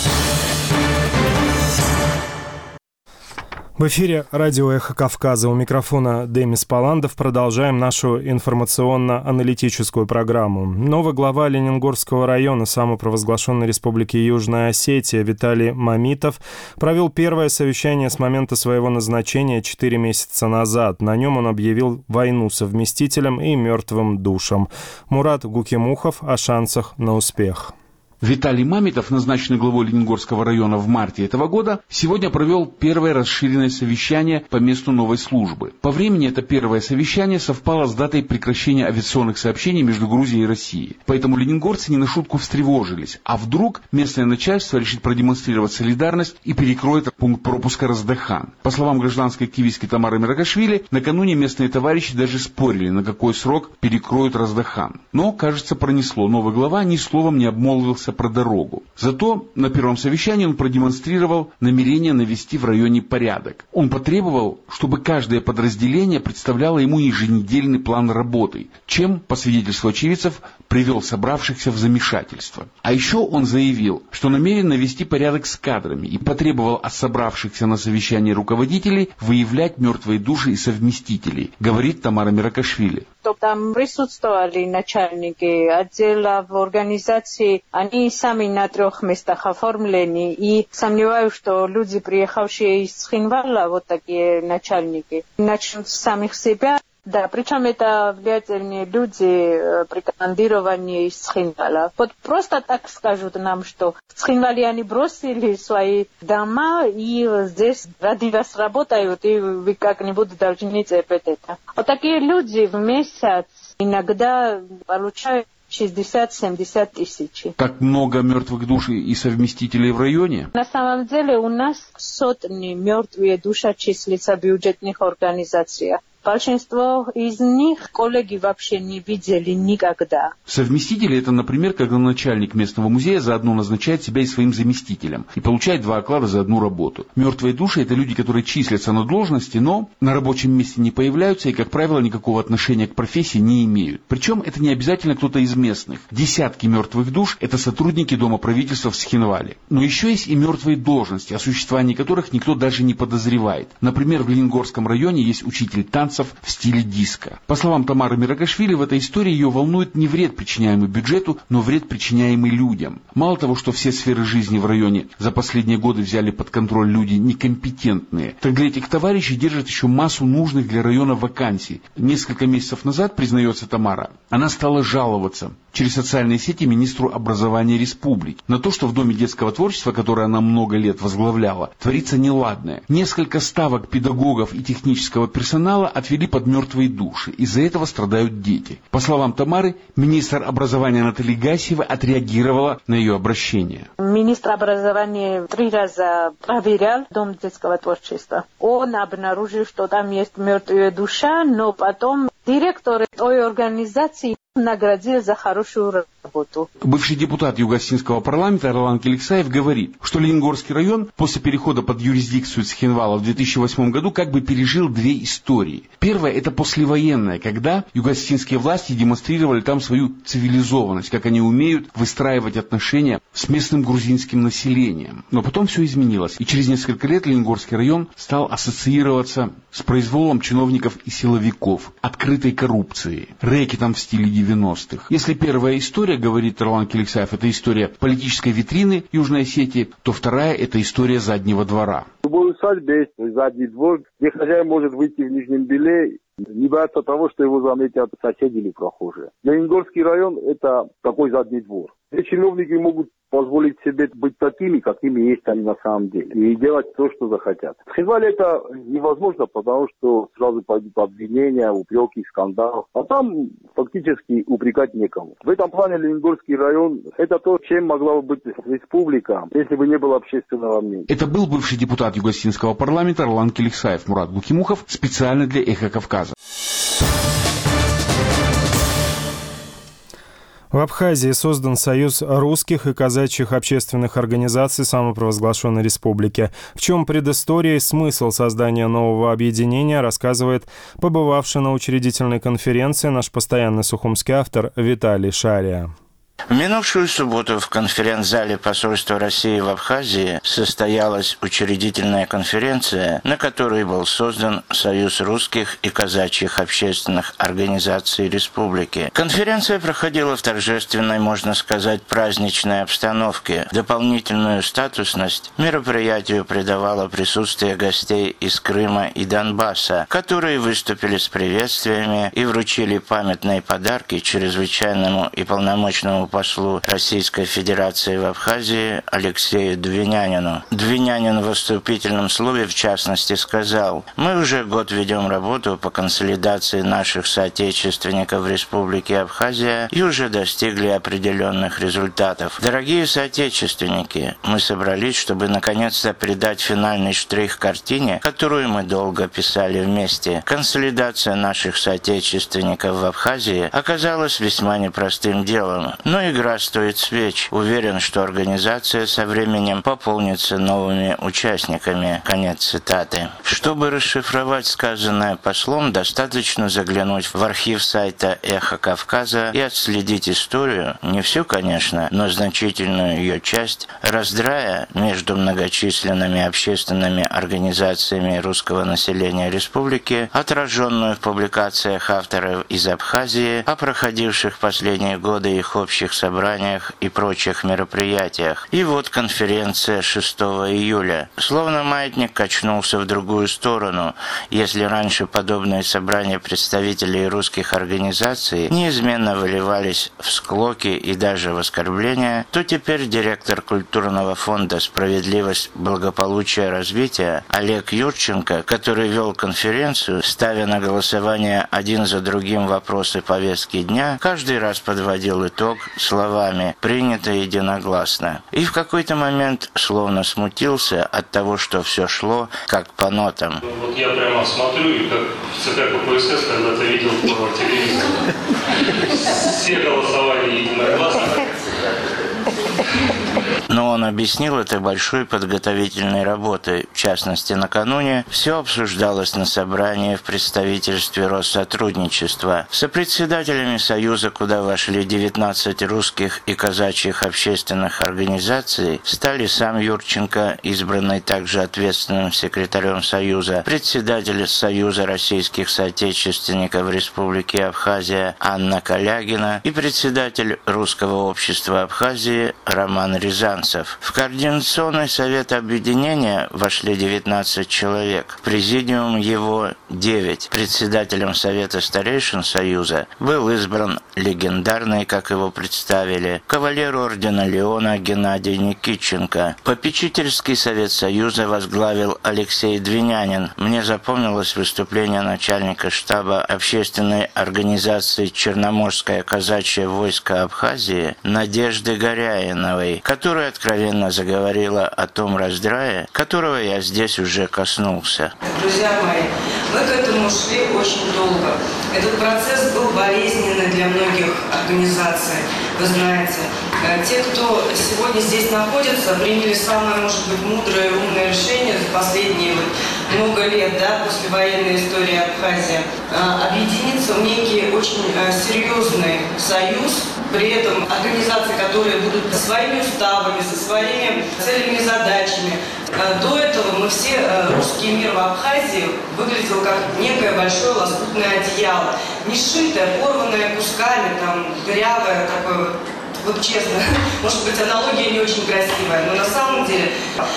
В эфире радио «Эхо Кавказа». У микрофона Демис Паландов. Продолжаем нашу информационно-аналитическую программу. Новый глава Ленингорского района самопровозглашенной Республики Южная Осетия Виталий Мамитов провел первое совещание с момента своего назначения четыре месяца назад. На нем он объявил войну совместителям и мертвым душам. Мурат Гукимухов о шансах на успех. Виталий Мамитов, назначенный главой Ленингорского района в марте этого года, сегодня провел первое расширенное совещание по месту новой службы. По времени это первое совещание совпало с датой прекращения авиационных сообщений между Грузией и Россией. Поэтому ленингорцы не на шутку встревожились. А вдруг местное начальство решит продемонстрировать солидарность и перекроет пункт пропуска Раздахан. По словам гражданской активистки Тамары Миракашвили, накануне местные товарищи даже спорили, на какой срок перекроют Раздахан. Но, кажется, пронесло. Новый глава ни словом не обмолвился про дорогу. Зато на первом совещании он продемонстрировал намерение навести в районе порядок. Он потребовал, чтобы каждое подразделение представляло ему еженедельный план работы, чем, по свидетельству очевидцев, привел собравшихся в замешательство. А еще он заявил, что намерен навести порядок с кадрами и потребовал от собравшихся на совещании руководителей выявлять мертвые души и совместителей, говорит Тамара Миракашвили. кто там присутствовали, начальники отдела в организации, они сами на трех местах оформлены. И сомневаюсь, что люди, приехавшие из Цхинвала, вот такие начальники, начнут с самих себя. Да, причем это влиятельные люди, прикомандированные из Цхинвала. Вот просто так скажут нам, что в Цхинвале они бросили свои дома и здесь ради вас работают, и вы как-нибудь должны терпеть это. Вот такие люди в месяц иногда получают шестьдесят-семьдесят тысяч. Так много мертвых душ и совместителей в районе? На самом деле у нас сотни мертвые души числятся в бюджетных организациях. Большинство из них коллеги вообще не видели никогда. Совместители – это, например, когда начальник местного музея заодно назначает себя и своим заместителем и получает два оклада за одну работу. Мертвые души – это люди, которые числятся на должности, но на рабочем месте не появляются и, как правило, никакого отношения к профессии не имеют. Причем это не обязательно кто-то из местных. Десятки мертвых душ – это сотрудники Дома правительства в Цхинвале. Но еще есть и мертвые должности, о существовании которых никто даже не подозревает. Например, в Лениногорском районе есть учитель танцев в стиле диско. По словам Тамары Мирагашвили, в этой истории ее волнует не вред, причиняемый бюджету, но вред, причиняемый людям. Мало того, что все сферы жизни в районе за последние годы взяли под контроль люди некомпетентные, так для этих товарищей держат еще массу нужных для района вакансий. Несколько месяцев назад, признается Тамара, она стала жаловаться через социальные сети министру образования республики на то, что в Доме детского творчества, который она много лет возглавляла, творится неладное. Несколько ставок педагогов и технического персонала отвели под мертвые души. Из-за этого страдают дети. По словам Тамары, министр образования Наталья Гасева отреагировала на ее обращение. Министр образования три раза проверял Дом детского творчества. Он обнаружил, что там есть мертвая душа, но потом директор той организации наградил за хорошую работу. Бывший депутат Юго-Осетинского парламента Ролан Келексаев говорит, что Лениногорский район после перехода под юрисдикцию Цхинвала в две тысячи восьмом году как бы пережил две истории. Первая – это послевоенная, когда юго-осетинские власти демонстрировали там свою цивилизованность, как они умеют выстраивать отношения с местным грузинским населением. Но потом все изменилось, и через несколько лет Лениногорский район стал ассоциироваться с произволом чиновников и силовиков, открытой коррупцией, рэкетом в стиле девяностых. Если первая история, говорит Ролан Келексаев, это история политической витрины Южной Осетии, то вторая – это история заднего двора. В любой усадьбе есть задний двор, где хозяин может выйти в нижнем белье, не бояться того, что его заметят соседи или прохожие. Лениногорский район – это такой задний двор. Все чиновники могут позволить себе быть такими, какими есть они на самом деле, и делать то, что захотят. В Цхинвале это невозможно, потому что сразу пойдут обвинения, упреки, скандал. А там фактически упрекать некому. В этом плане Лениногорский район – это то, чем могла бы быть республика, если бы не было общественного мнения. Это был бывший депутат Юго-Осетинского парламента Ролан Келексаев, Мурат Букимухов, специально для «Эхо Кавказа». В Абхазии создан союз русских и казачьих общественных организаций самопровозглашенной республики. В чем предыстория и смысл создания нового объединения, рассказывает побывавший на учредительной конференции наш постоянный сухумский автор Виталий Шария. В минувшую субботу в конференц-зале посольства России в Абхазии состоялась учредительная конференция, на которой был создан Союз русских и казачьих общественных организаций республики. Конференция проходила в торжественной, можно сказать, праздничной обстановке. Дополнительную статусность мероприятию придавало присутствие гостей из Крыма и Донбасса, которые выступили с приветствиями и вручили памятные подарки чрезвычайному и полномочному послу Российской Федерации в Абхазии Алексею Двинянину. Двинянин в вступительном слове, в частности, сказал: «Мы уже год ведем работу по консолидации наших соотечественников в Республике Абхазия и уже достигли определенных результатов. Дорогие соотечественники, мы собрались, чтобы наконец-то придать финальный штрих картине, которую мы долго писали вместе. Консолидация наших соотечественников в Абхазии оказалась весьма непростым делом, но Но игра стоит свеч. Уверен, что организация со временем пополнится новыми участниками. Конец цитаты. Чтобы расшифровать сказанное послом, достаточно заглянуть в архив сайта «Эхо Кавказа» и отследить историю, не всю, конечно, но значительную ее часть, раздрая между многочисленными общественными организациями русского населения республики, отраженную в публикациях авторов из Абхазии о проходивших последние годы их общих собраниях и прочих мероприятиях. И вот конференция шестого июля. Словно маятник качнулся в другую сторону. Если раньше подобные собрания представителей русских организаций неизменно выливались в склоки и даже в оскорбления, то теперь директор культурного фонда «Справедливость, благополучие, развитие» Олег Юрченко, который вел конференцию, ставя на голосование один за другим вопросы повестки дня, каждый раз подводил итог словами «принято единогласно». И в какой-то момент словно смутился от того, что все шло как по нотам. Вот я прямо смотрю, и как в ЦК КПСС когда-то видел по телевизору. Все голосовали единогласно. Но он объяснил это большой подготовительной работой. В частности, накануне все обсуждалось на собрании в представительстве Россотрудничества. Сопредседателями Союза, куда вошли девятнадцать русских и казачьих общественных организаций, стали сам Юрченко, избранный также ответственным секретарем Союза, председатель Союза российских соотечественников Республики Абхазия Анна Калягина и председатель Русского общества Абхазии Роман Рязанцев. В Координационный совет объединения вошли девятнадцать человек, в президиум его девять. Председателем Совета старейшин Союза был избран легендарный, как его представили, кавалер ордена Леона Геннадий Никитченко. Попечительский совет Союза возглавил Алексей Двинянин. Мне запомнилось выступление начальника штаба общественной организации «Черноморское казачье войско Абхазии» Надежды Горяиновой, которая откровенно заговорила о том раздрае, которого я здесь уже коснулся. Друзья мои, мы к этому шли очень долго. Этот процесс был болезненный для многих организаций, вы знаете. Те, кто сегодня здесь находится, приняли самое, может быть, мудрое и умное решение за последние вот много лет, да, после военной истории Абхазии, объединиться в некий очень серьезный союз, при этом организации, которые будут со своими уставами, со своими целями и задачами. До этого мы все, русский мир в Абхазии выглядел как некое большое лоскутное одеяло, не сшитое, порванное кусками, там, дырявое такое. Вот честно, может быть, аналогия не очень красивая, но на самом деле,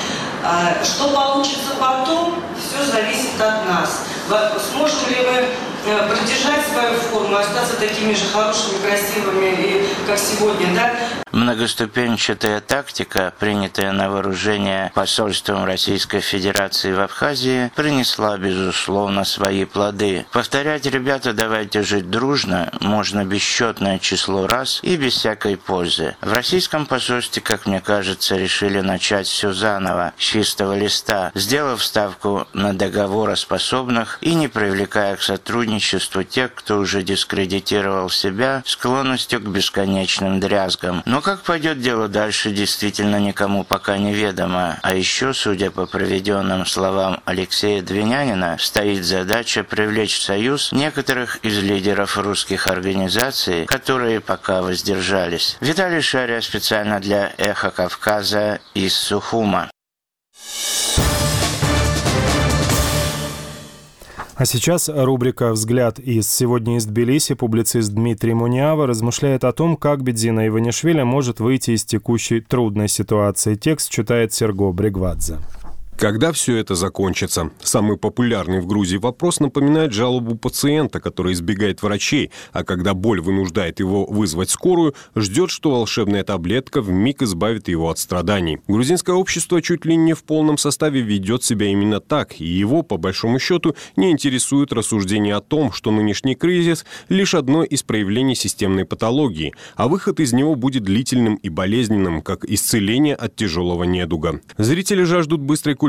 что получится потом, все зависит от нас. Сможем ли мы продержать свою форму, остаться такими же хорошими, красивыми, и, как сегодня, да? Многоступенчатая тактика, принятая на вооружение посольством Российской Федерации в Абхазии, принесла, безусловно, свои плоды. Повторять, ребята, давайте жить дружно, можно бесчетное число раз и без всякой пользы. В российском посольстве, как мне кажется, решили начать все заново, с чистого листа, сделав ставку на договороспособных и не привлекая к сотрудничеству тех, кто уже дискредитировал себя склонностью к бесконечным дрязгам. Но как пойдет дело дальше, действительно никому пока не ведомо. А еще, судя по приведенным словам Алексея Двинянина, стоит задача привлечь в союз некоторых из лидеров русских организаций, которые пока воздержались. Виталий Шария специально для «Эхо Кавказа» из Сухума. А сейчас рубрика «Взгляд из сегодня из Тбилиси». Публицист Дмитрий Муниава размышляет о том, как Бедзина Иванишвили может выйти из текущей трудной ситуации. Текст читает Серго Бригвадзе. Когда все это закончится? Самый популярный в Грузии вопрос напоминает жалобу пациента, который избегает врачей, а когда боль вынуждает его вызвать скорую, ждет, что волшебная таблетка вмиг избавит его от страданий. Грузинское общество чуть ли не в полном составе ведет себя именно так, и его, по большому счету, не интересует рассуждение о том, что нынешний кризис – лишь одно из проявлений системной патологии, а выход из него будет длительным и болезненным, как исцеление от тяжелого недуга. Зрители жаждут быстрой кульминации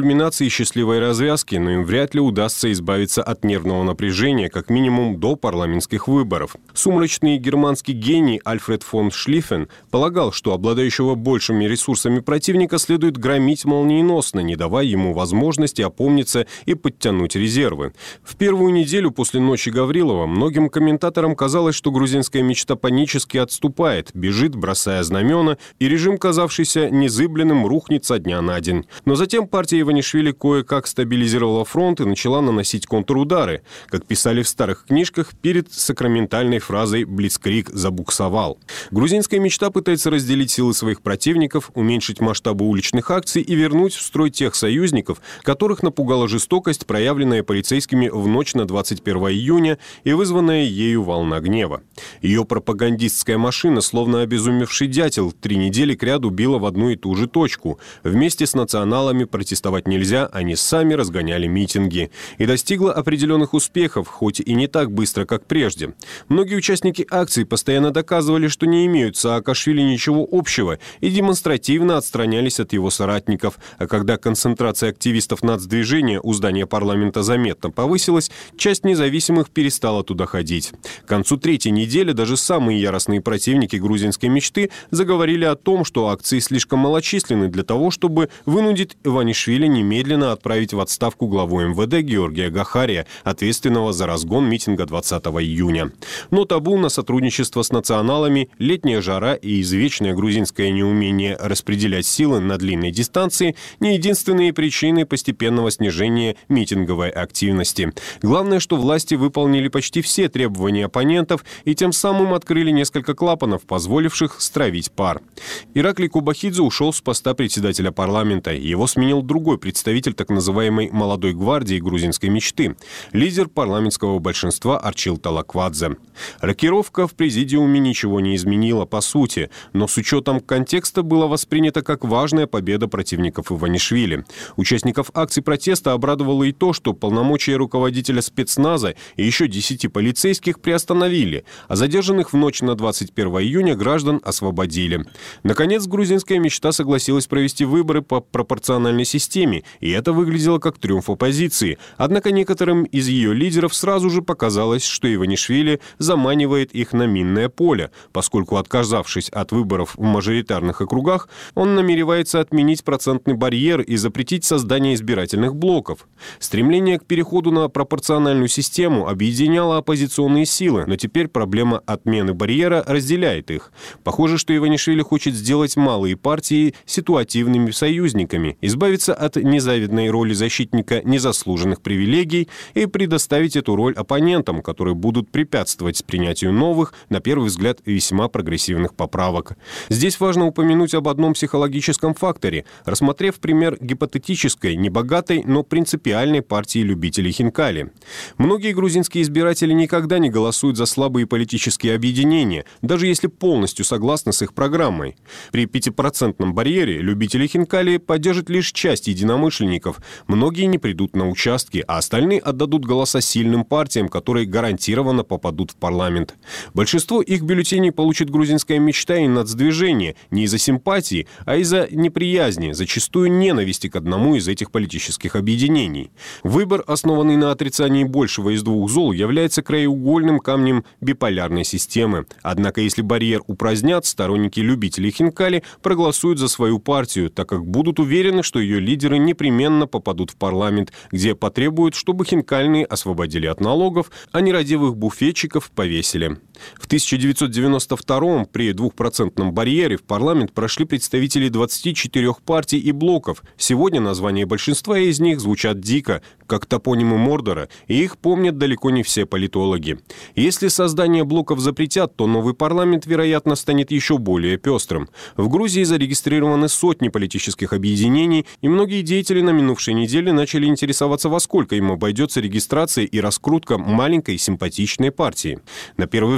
кульминации счастливой развязки, но им вряд ли удастся избавиться от нервного напряжения, как минимум до парламентских выборов. Сумрачный германский гений Альфред фон Шлиффен полагал, что обладающего большими ресурсами противника следует громить молниеносно, не давая ему возможности опомниться и подтянуть резервы. В первую неделю после ночи Гаврилова многим комментаторам казалось, что грузинская мечта панически отступает, бежит, бросая знамена, и режим, казавшийся незыблемым, рухнет со дня на день. Но затем партия Иванишвили кое-как стабилизировала фронт и начала наносить контрудары, как писали в старых книжках перед сакраментальной фразой «Блицкриг забуксовал». Грузинская мечта пытается разделить силы своих противников, уменьшить масштабы уличных акций и вернуть в строй тех союзников, которых напугала жестокость, проявленная полицейскими в ночь на двадцать первое июня и вызванная ею волна гнева. Ее пропагандистская машина, словно обезумевший дятел, три недели кряду била в одну и ту же точку. Вместе с националами протестовать нельзя, они сами разгоняли митинги. И достигла определенных успехов, хоть и не так быстро, как прежде. Многие участники акций постоянно доказывали, что не имеют с Саакашвили ничего общего и демонстративно отстранялись от его соратников. А когда концентрация активистов нацдвижения у здания парламента заметно повысилась, часть независимых перестала туда ходить. К концу третьей недели даже самые яростные противники грузинской мечты заговорили о том, что акции слишком малочисленны для того, чтобы вынудить Иванишвили немедленно отправить в отставку главу эм вэ дэ Георгия Гахария, ответственного за разгон митинга двадцатого июня. Но табу на сотрудничество с националами, летняя жара и извечное грузинское неумение распределять силы на длинной дистанции не единственные причины постепенного снижения митинговой активности. Главное, что власти выполнили почти все требования оппонентов и тем самым открыли несколько клапанов, позволивших стравить пар. Ираклий Кубахидзе ушел с поста председателя парламента. Его сменил другой представитель так называемой «молодой гвардии» грузинской мечты, лидер парламентского большинства Арчил Талаквадзе. Рокировка в президиуме ничего не изменила по сути, но с учетом контекста было воспринято как важная победа противников Иванишвили. Участников акций протеста обрадовало и то, что полномочия руководителя спецназа и еще десяти полицейских приостановили, а задержанных в ночь на двадцать первое июня граждан освободили. Наконец, грузинская мечта согласилась провести выборы по пропорциональной системе, и это выглядело как триумф оппозиции. Однако некоторым из ее лидеров сразу же показалось, что Иванишвили заманивает их на минное поле, поскольку, отказавшись от выборов в мажоритарных округах, он намеревается отменить процентный барьер и запретить создание избирательных блоков. Стремление к переходу на пропорциональную систему объединяло оппозиционные силы, но теперь проблема отмены барьера разделяет их. Похоже, что Иванишвили хочет сделать малые партии ситуативными союзниками, избавиться от незавидной роли защитника незаслуженных привилегий и предоставить эту роль оппонентам, которые будут препятствовать принятию новых, на первый взгляд, весьма прогрессивных поправок. Здесь важно упомянуть об одном психологическом факторе, рассмотрев пример гипотетической, небогатой, но принципиальной партии любителей хинкали. Многие грузинские избиратели никогда не голосуют за слабые политические объединения, даже если полностью согласны с их программой. При пятипроцентном барьере любители хинкали поддержат лишь часть единомышленников. Многие не придут на участки, а остальные отдадут голоса сильным партиям, которые гарантированно попадут в парламент. Большинство их бюллетеней получит грузинская мечта и нацдвижение не из-за симпатии, а из-за неприязни, зачастую ненависти к одному из этих политических объединений. Выбор, основанный на отрицании большего из двух зол, является краеугольным камнем биполярной системы. Однако, если барьер упразднят, сторонники любителей хинкали проголосуют за свою партию, так как будут уверены, что ее лидеры непременно попадут в парламент, где потребуют, чтобы хинкальные освободили от налогов, а нерадивых буфетчиков повесили. В тысяча девятьсот девяносто втором при двухпроцентном барьере в парламент прошли представители двадцати четырёх партий и блоков. Сегодня названия большинства из них звучат дико, как топонимы Мордора, и их помнят далеко не все политологи. Если создание блоков запретят, то новый парламент, вероятно, станет еще более пестрым. В Грузии зарегистрированы сотни политических объединений, и многие деятели на минувшей неделе начали интересоваться, во сколько им обойдется регистрация и раскрутка маленькой симпатичной партии. На первый взгляд,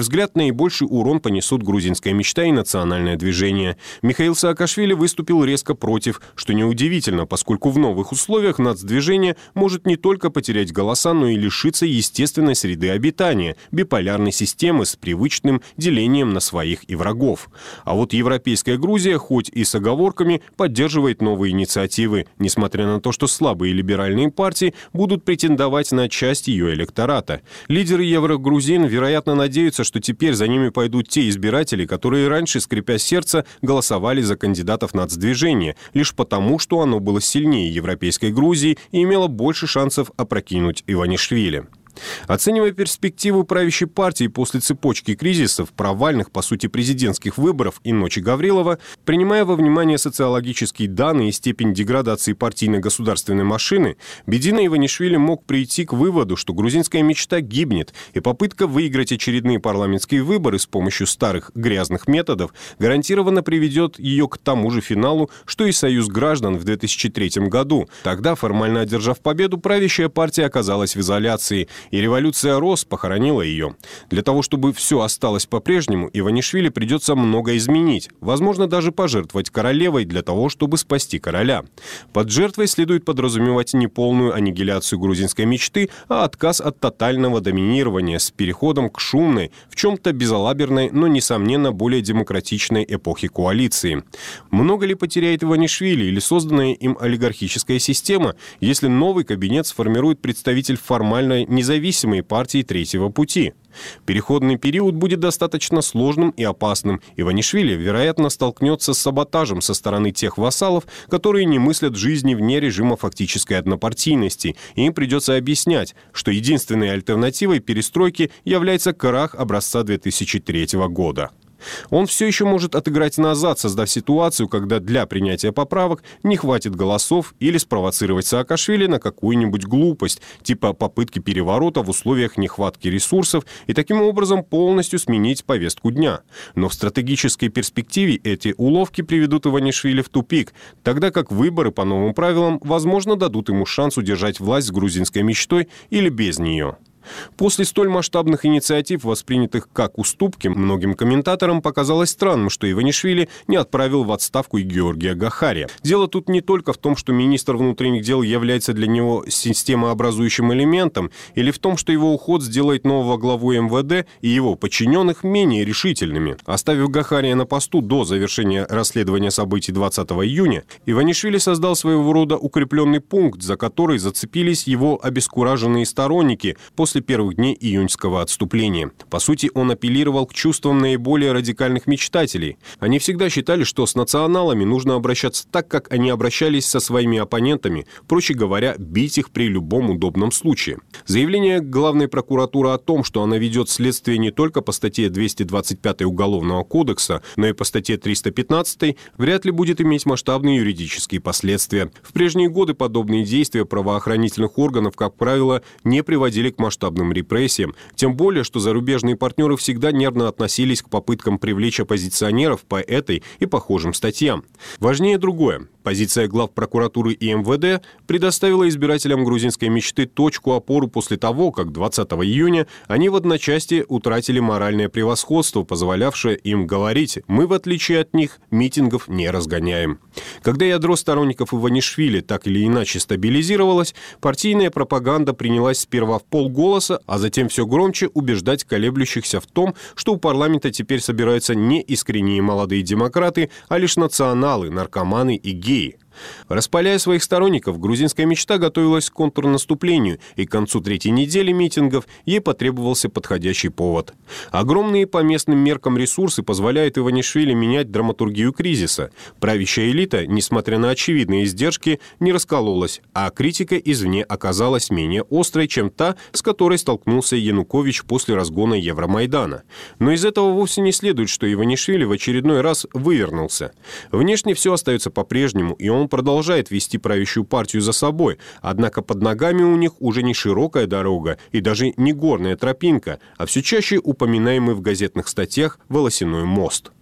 взгляд, наибольший урон понесут грузинская мечта и национальное движение. Михаил Саакашвили выступил резко против, что неудивительно, поскольку в новых условиях нацдвижение может не только потерять голоса, но и лишиться естественной среды обитания, биполярной системы с привычным делением на своих и врагов. А вот европейская Грузия, хоть и с оговорками, поддерживает новые инициативы, несмотря на то, что слабые либеральные партии будут претендовать на часть ее электората. Лидеры еврогрузин, вероятно, надеются, что теперь за ними пойдут те избиратели, которые раньше, скрипя сердце, голосовали за кандидатов нацдвижения, лишь потому, что оно было сильнее европейской Грузии и имело больше шансов опрокинуть Иванишвили. Оценивая перспективы правящей партии после цепочки кризисов, провальных, по сути, президентских выборов и ночи Гаврилова, принимая во внимание социологические данные и степень деградации партийно-государственной машины, Бедина Иванишвили мог прийти к выводу, что грузинская мечта гибнет, и попытка выиграть очередные парламентские выборы с помощью старых грязных методов гарантированно приведет ее к тому же финалу, что и Союз граждан в две тысячи третьем году. Тогда, формально одержав победу, правящая партия оказалась в изоляции, и революция РОС похоронила ее. Для того, чтобы все осталось по-прежнему, Иванишвили придется много изменить, возможно, даже пожертвовать королевой для того, чтобы спасти короля. Под жертвой следует подразумевать не полную аннигиляцию грузинской мечты, а отказ от тотального доминирования с переходом к шумной, в чем-то безалаберной, но, несомненно, более демократичной эпохе коалиции. Много ли потеряет Иванишвили или созданная им олигархическая система, если новый кабинет сформирует представитель формальной независимой Независимые партии Третьего пути? Переходный период будет достаточно сложным и опасным. Иванишвили, вероятно, столкнется с саботажем со стороны тех вассалов, которые не мыслят жизни вне режима фактической однопартийности. И им придется объяснять, что единственной альтернативой перестройки является крах образца две тысячи третьего года. Он все еще может отыграть назад, создав ситуацию, когда для принятия поправок не хватит голосов, или спровоцировать Саакашвили на какую-нибудь глупость, типа попытки переворота в условиях нехватки ресурсов, и таким образом полностью сменить повестку дня. Но в стратегической перспективе эти уловки приведут Иванишвили в тупик, тогда как выборы по новым правилам, возможно, дадут ему шанс удержать власть с грузинской мечтой или без нее. После столь масштабных инициатив, воспринятых как уступки, многим комментаторам показалось странным, что Иванишвили не отправил в отставку и Георгия Гахария. Дело тут не только в том, что министр внутренних дел является для него системообразующим элементом, или в том, что его уход сделает нового главу эм вэ дэ и его подчиненных менее решительными. Оставив Гахария на посту до завершения расследования событий двадцатого июня, Иванишвили создал своего рода укрепленный пункт, за который зацепились его обескураженные сторонники после первых дней июньского отступления. По сути, он апеллировал к чувствам наиболее радикальных мечтателей. Они всегда считали, что с националами нужно обращаться так, как они обращались со своими оппонентами, проще говоря, бить их при любом удобном случае. Заявление главной прокуратуры о том, что она ведет следствие не только по статье двести двадцать пять Уголовного кодекса, но и по статье триста пятнадцать, вряд ли будет иметь масштабные юридические последствия. В прежние годы подобные действия правоохранительных органов, как правило, не приводили к масштабным репрессиям, тем более, что зарубежные партнеры всегда нервно относились к попыткам привлечь оппозиционеров по этой и похожим статьям. Важнее другое. Позиция глав прокуратуры и эм вэ дэ предоставила избирателям грузинской мечты точку опоры после того, как двадцатого июня они в одночасье утратили моральное превосходство, позволявшее им говорить: «Мы, в отличие от них, митингов не разгоняем». Когда ядро сторонников Иванишвили так или иначе стабилизировалось, партийная пропаганда принялась сперва в полголоса, а затем все громче убеждать колеблющихся в том, что у парламента теперь собираются не искренние молодые демократы, а лишь националы, наркоманы и геи. Распаляя своих сторонников, грузинская мечта готовилась к контрнаступлению, и к концу третьей недели митингов ей потребовался подходящий повод. Огромные по местным меркам ресурсы позволяют Иванишвили менять драматургию кризиса. Правящая элита, несмотря на очевидные издержки, не раскололась, а критика извне оказалась менее острой, чем та, с которой столкнулся Янукович после разгона Евромайдана. Но из этого вовсе не следует, что Иванишвили в очередной раз вывернулся. Внешне все остается по-прежнему, и он продолжает вести правящую партию за собой, однако под ногами у них уже не широкая дорога и даже не горная тропинка, а все чаще упоминаемый в газетных статьях волосяной мост.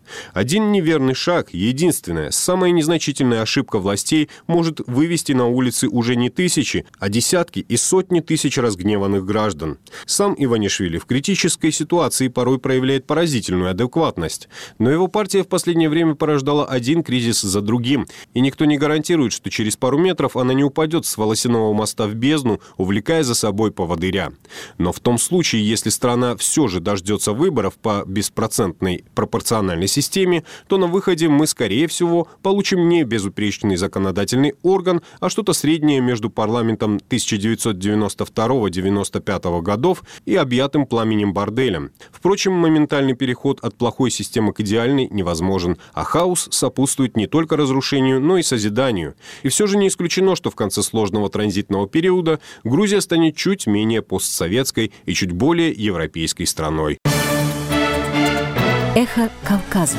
Один неверный шаг, единственная, самая незначительная ошибка властей может вывести на улицы уже не тысячи, а десятки и сотни тысяч разгневанных граждан. Сам Иванишвили в критической ситуации порой проявляет поразительную адекватность. Но его партия в последнее время порождала один кризис за другим, и никто не гарантирует, что через пару метров она не упадет с волосяного моста в бездну, увлекая за собой поводыря. Но в том случае, если страна все же дождется выборов по беспроцентной пропорциональной системе, то на выходе мы, скорее всего, получим не безупречный законодательный орган, а что-то среднее между парламентом тысяча девятьсот девяносто второго — девяносто пятого годов и объятым пламенем борделем. Впрочем, моментальный переход от плохой системы к идеальной невозможен, а хаос сопутствует не только разрушению, но и созиданию. И все же не исключено, что в конце сложного транзитного периода Грузия станет чуть менее постсоветской и чуть более европейской страной. Эхо Кавказа.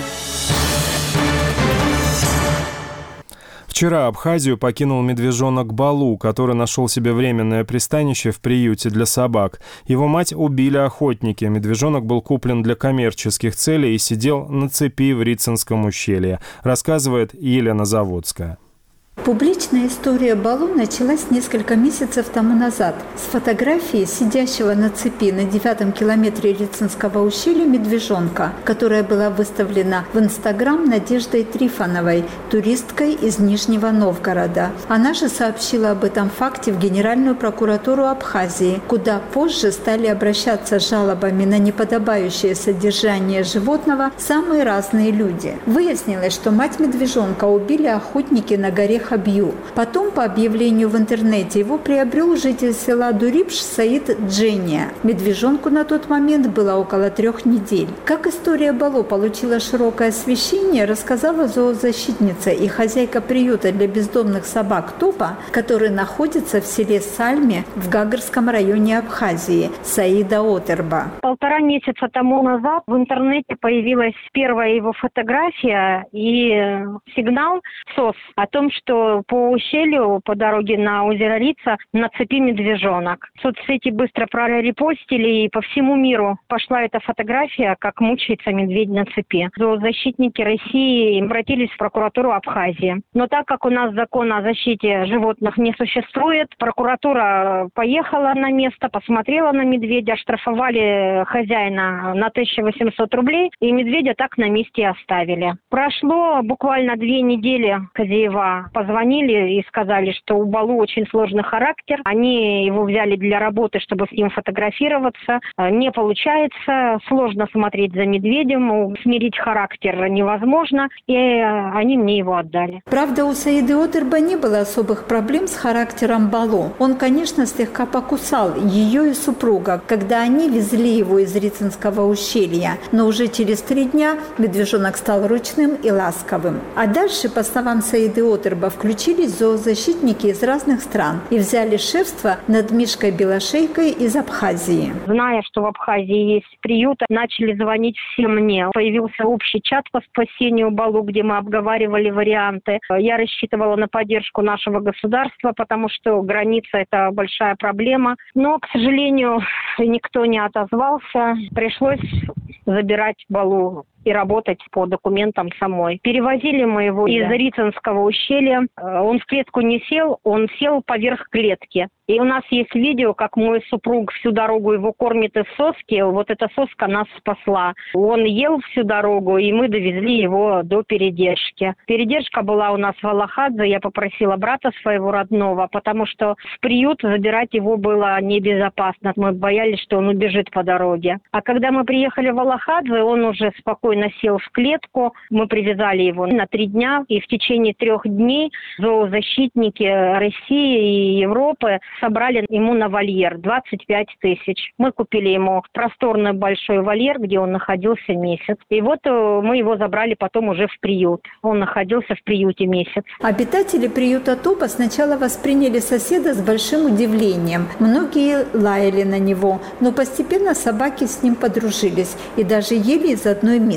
Вчера Абхазию покинул медвежонок Балу, который нашел себе временное пристанище в приюте для собак. Его мать убили охотники. Медвежонок был куплен для коммерческих целей и сидел на цепи в Рицинском ущелье, рассказывает Елена Заводская. Публичная история Балу началась несколько месяцев тому назад с фотографии сидящего на цепи на девятом километре Рицинского ущелья медвежонка, которая была выставлена в Инстаграм Надеждой Трифоновой, туристкой из Нижнего Новгорода. Она же сообщила об этом факте в Генеральную прокуратуру Абхазии, куда позже стали обращаться с жалобами на неподобающее содержание животного самые разные люди. Выяснилось, что мать медвежонка убили охотники на горе Хабью. Потом, по объявлению в интернете, его приобрел житель села Дурипш Саид Джения. Медвежонку на тот момент было около трех недель. Как история Балу получила широкое освещение, рассказала зоозащитница и хозяйка приюта для бездомных собак Топа, который находится в селе Сальме в Гагарском районе Абхазии, Саида Отерба. Полтора месяца тому назад в интернете появилась первая его фотография и сигнал СОС о том, что по ущелью, по дороге на озеро Рица, на цепи медвежонок. Соцсети быстро прорепостили, и по всему миру пошла эта фотография, как мучается медведь на цепи. Зоозащитники России обратились в прокуратуру Абхазии. Но так как у нас закон о защите животных не существует, прокуратура поехала на место, посмотрела на медведя, оштрафовали хозяина на тысячу восемьсот рублей, и медведя так на месте оставили. Прошло буквально две недели, хозяева позвонили и сказали, что у Балу очень сложный характер. Они его взяли для работы, чтобы с ним фотографироваться. Не получается, сложно смотреть за медведем, смирить характер невозможно, и они мне его отдали. Правда, у Саиды Отерба не было особых проблем с характером Балу. Он, конечно, слегка покусал ее и супруга, когда они везли его из Рицинского ущелья. Но уже через три дня медвежонок стал ручным и ласковым. А дальше, по словам Саиды Отерба, включились зоозащитники из разных стран и взяли шефство над Мишкой Белошейкой из Абхазии. Зная, что в Абхазии есть приют, начали звонить все мне. Появился общий чат по спасению Балу, где мы обговаривали варианты. Я рассчитывала на поддержку нашего государства, потому что граница – это большая проблема. Но, к сожалению, никто не отозвался. Пришлось забирать Балу и работать по документам самой. Перевозили мы его из Рицинского ущелья. Он в клетку не сел, он сел поверх клетки. И у нас есть видео, как мой супруг всю дорогу его кормит из соски. Вот эта соска нас спасла. Он ел всю дорогу, и мы довезли его до Передержки. Передержка была у нас в Алахадзе. Я попросила брата своего родного, потому что в приют забирать его было небезопасно. Мы боялись, что он убежит по дороге. А когда мы приехали в Алахадзе, он уже спокойно сел в клетку. Мы привязали его на три дня, и в течение трех дней зоозащитники России и Европы собрали ему на вольер двадцать пять тысяч. Мы купили ему просторный большой вольер, где он находился месяц. И вот мы его забрали потом уже в приют. Он находился в приюте месяц. Обитатели приюта Топа сначала восприняли соседа с большим удивлением. Многие лаяли на него, но постепенно собаки с ним подружились и даже ели из одной миски.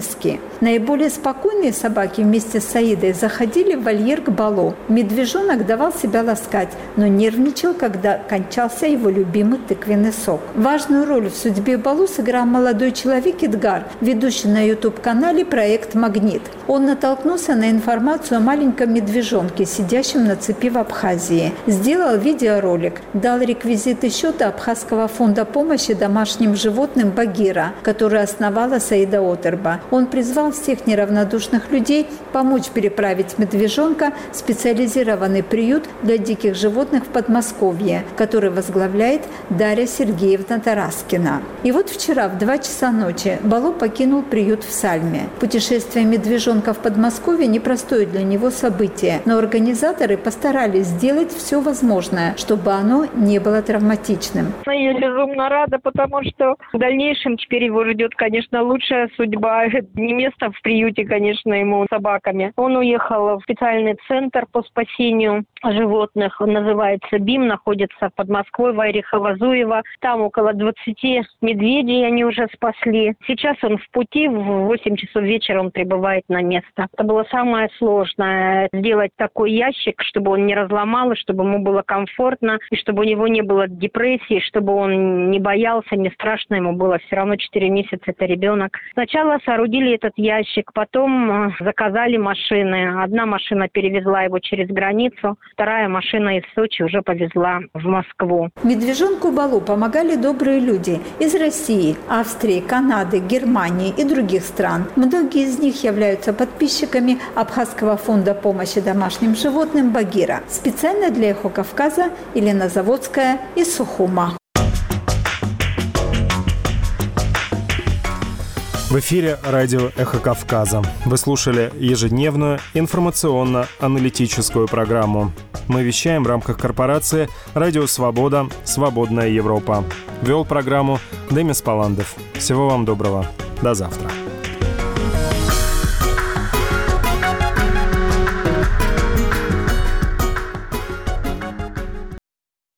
хаски. Наиболее спокойные собаки вместе с Саидой заходили в вольер к Балу. Медвежонок давал себя ласкать, но нервничал, когда кончался его любимый тыквенный сок. Важную роль в судьбе Балу сыграл молодой человек Эдгар, ведущий на ютуб-канале проект «Магнит». Он натолкнулся на информацию о маленьком медвежонке, сидящем на цепи в Абхазии. Сделал видеоролик, дал реквизиты счета Абхазского фонда помощи домашним животным «Багира», который основала Саида Отерба. Он призвал всех неравнодушных людей помочь переправить медвежонка в специализированный приют для диких животных в Подмосковье, который возглавляет Дарья Сергеевна Тараскина. И вот вчера в два часа ночи Балу покинул приют в Сальме. Путешествие медвежонка в Подмосковье – непростое для него событие, но организаторы постарались сделать все возможное, чтобы оно не было травматичным. Я безумно рада, потому что в дальнейшем теперь его ждет, конечно, лучшая судьба. Не место в приюте, конечно, ему с собаками. Он уехал в специальный центр по спасению животных. Он называется БИМ, находится под Москвой, в Орехово-Зуево. Там около двадцати медведей они уже спасли. Сейчас он в пути, в восемь часов вечера он прибывает на место. Это было самое сложное. Сделать такой ящик, чтобы он не разломал, чтобы ему было комфортно, и чтобы у него не было депрессии, чтобы он не боялся, не страшно ему было. Все равно четыре месяца это ребенок. Сначала соорудили этот ящик, потом заказали машины. Одна машина перевезла его через границу, вторая машина из Сочи уже повезла в Москву. Медвежонку Балу помогали добрые люди из России, Австрии, Канады, Германии и других стран. Многие из них являются подписчиками Абхазского фонда помощи домашним животным «Багира». Специально для «Эхо Кавказа» Елена Заводская из Сухума. В эфире радио «Эхо Кавказа». Вы слушали ежедневную информационно-аналитическую программу. Мы вещаем в рамках корпорации «Радио Свобода. Свободная Европа». Вел программу Демис Паландов. Всего вам доброго. До завтра.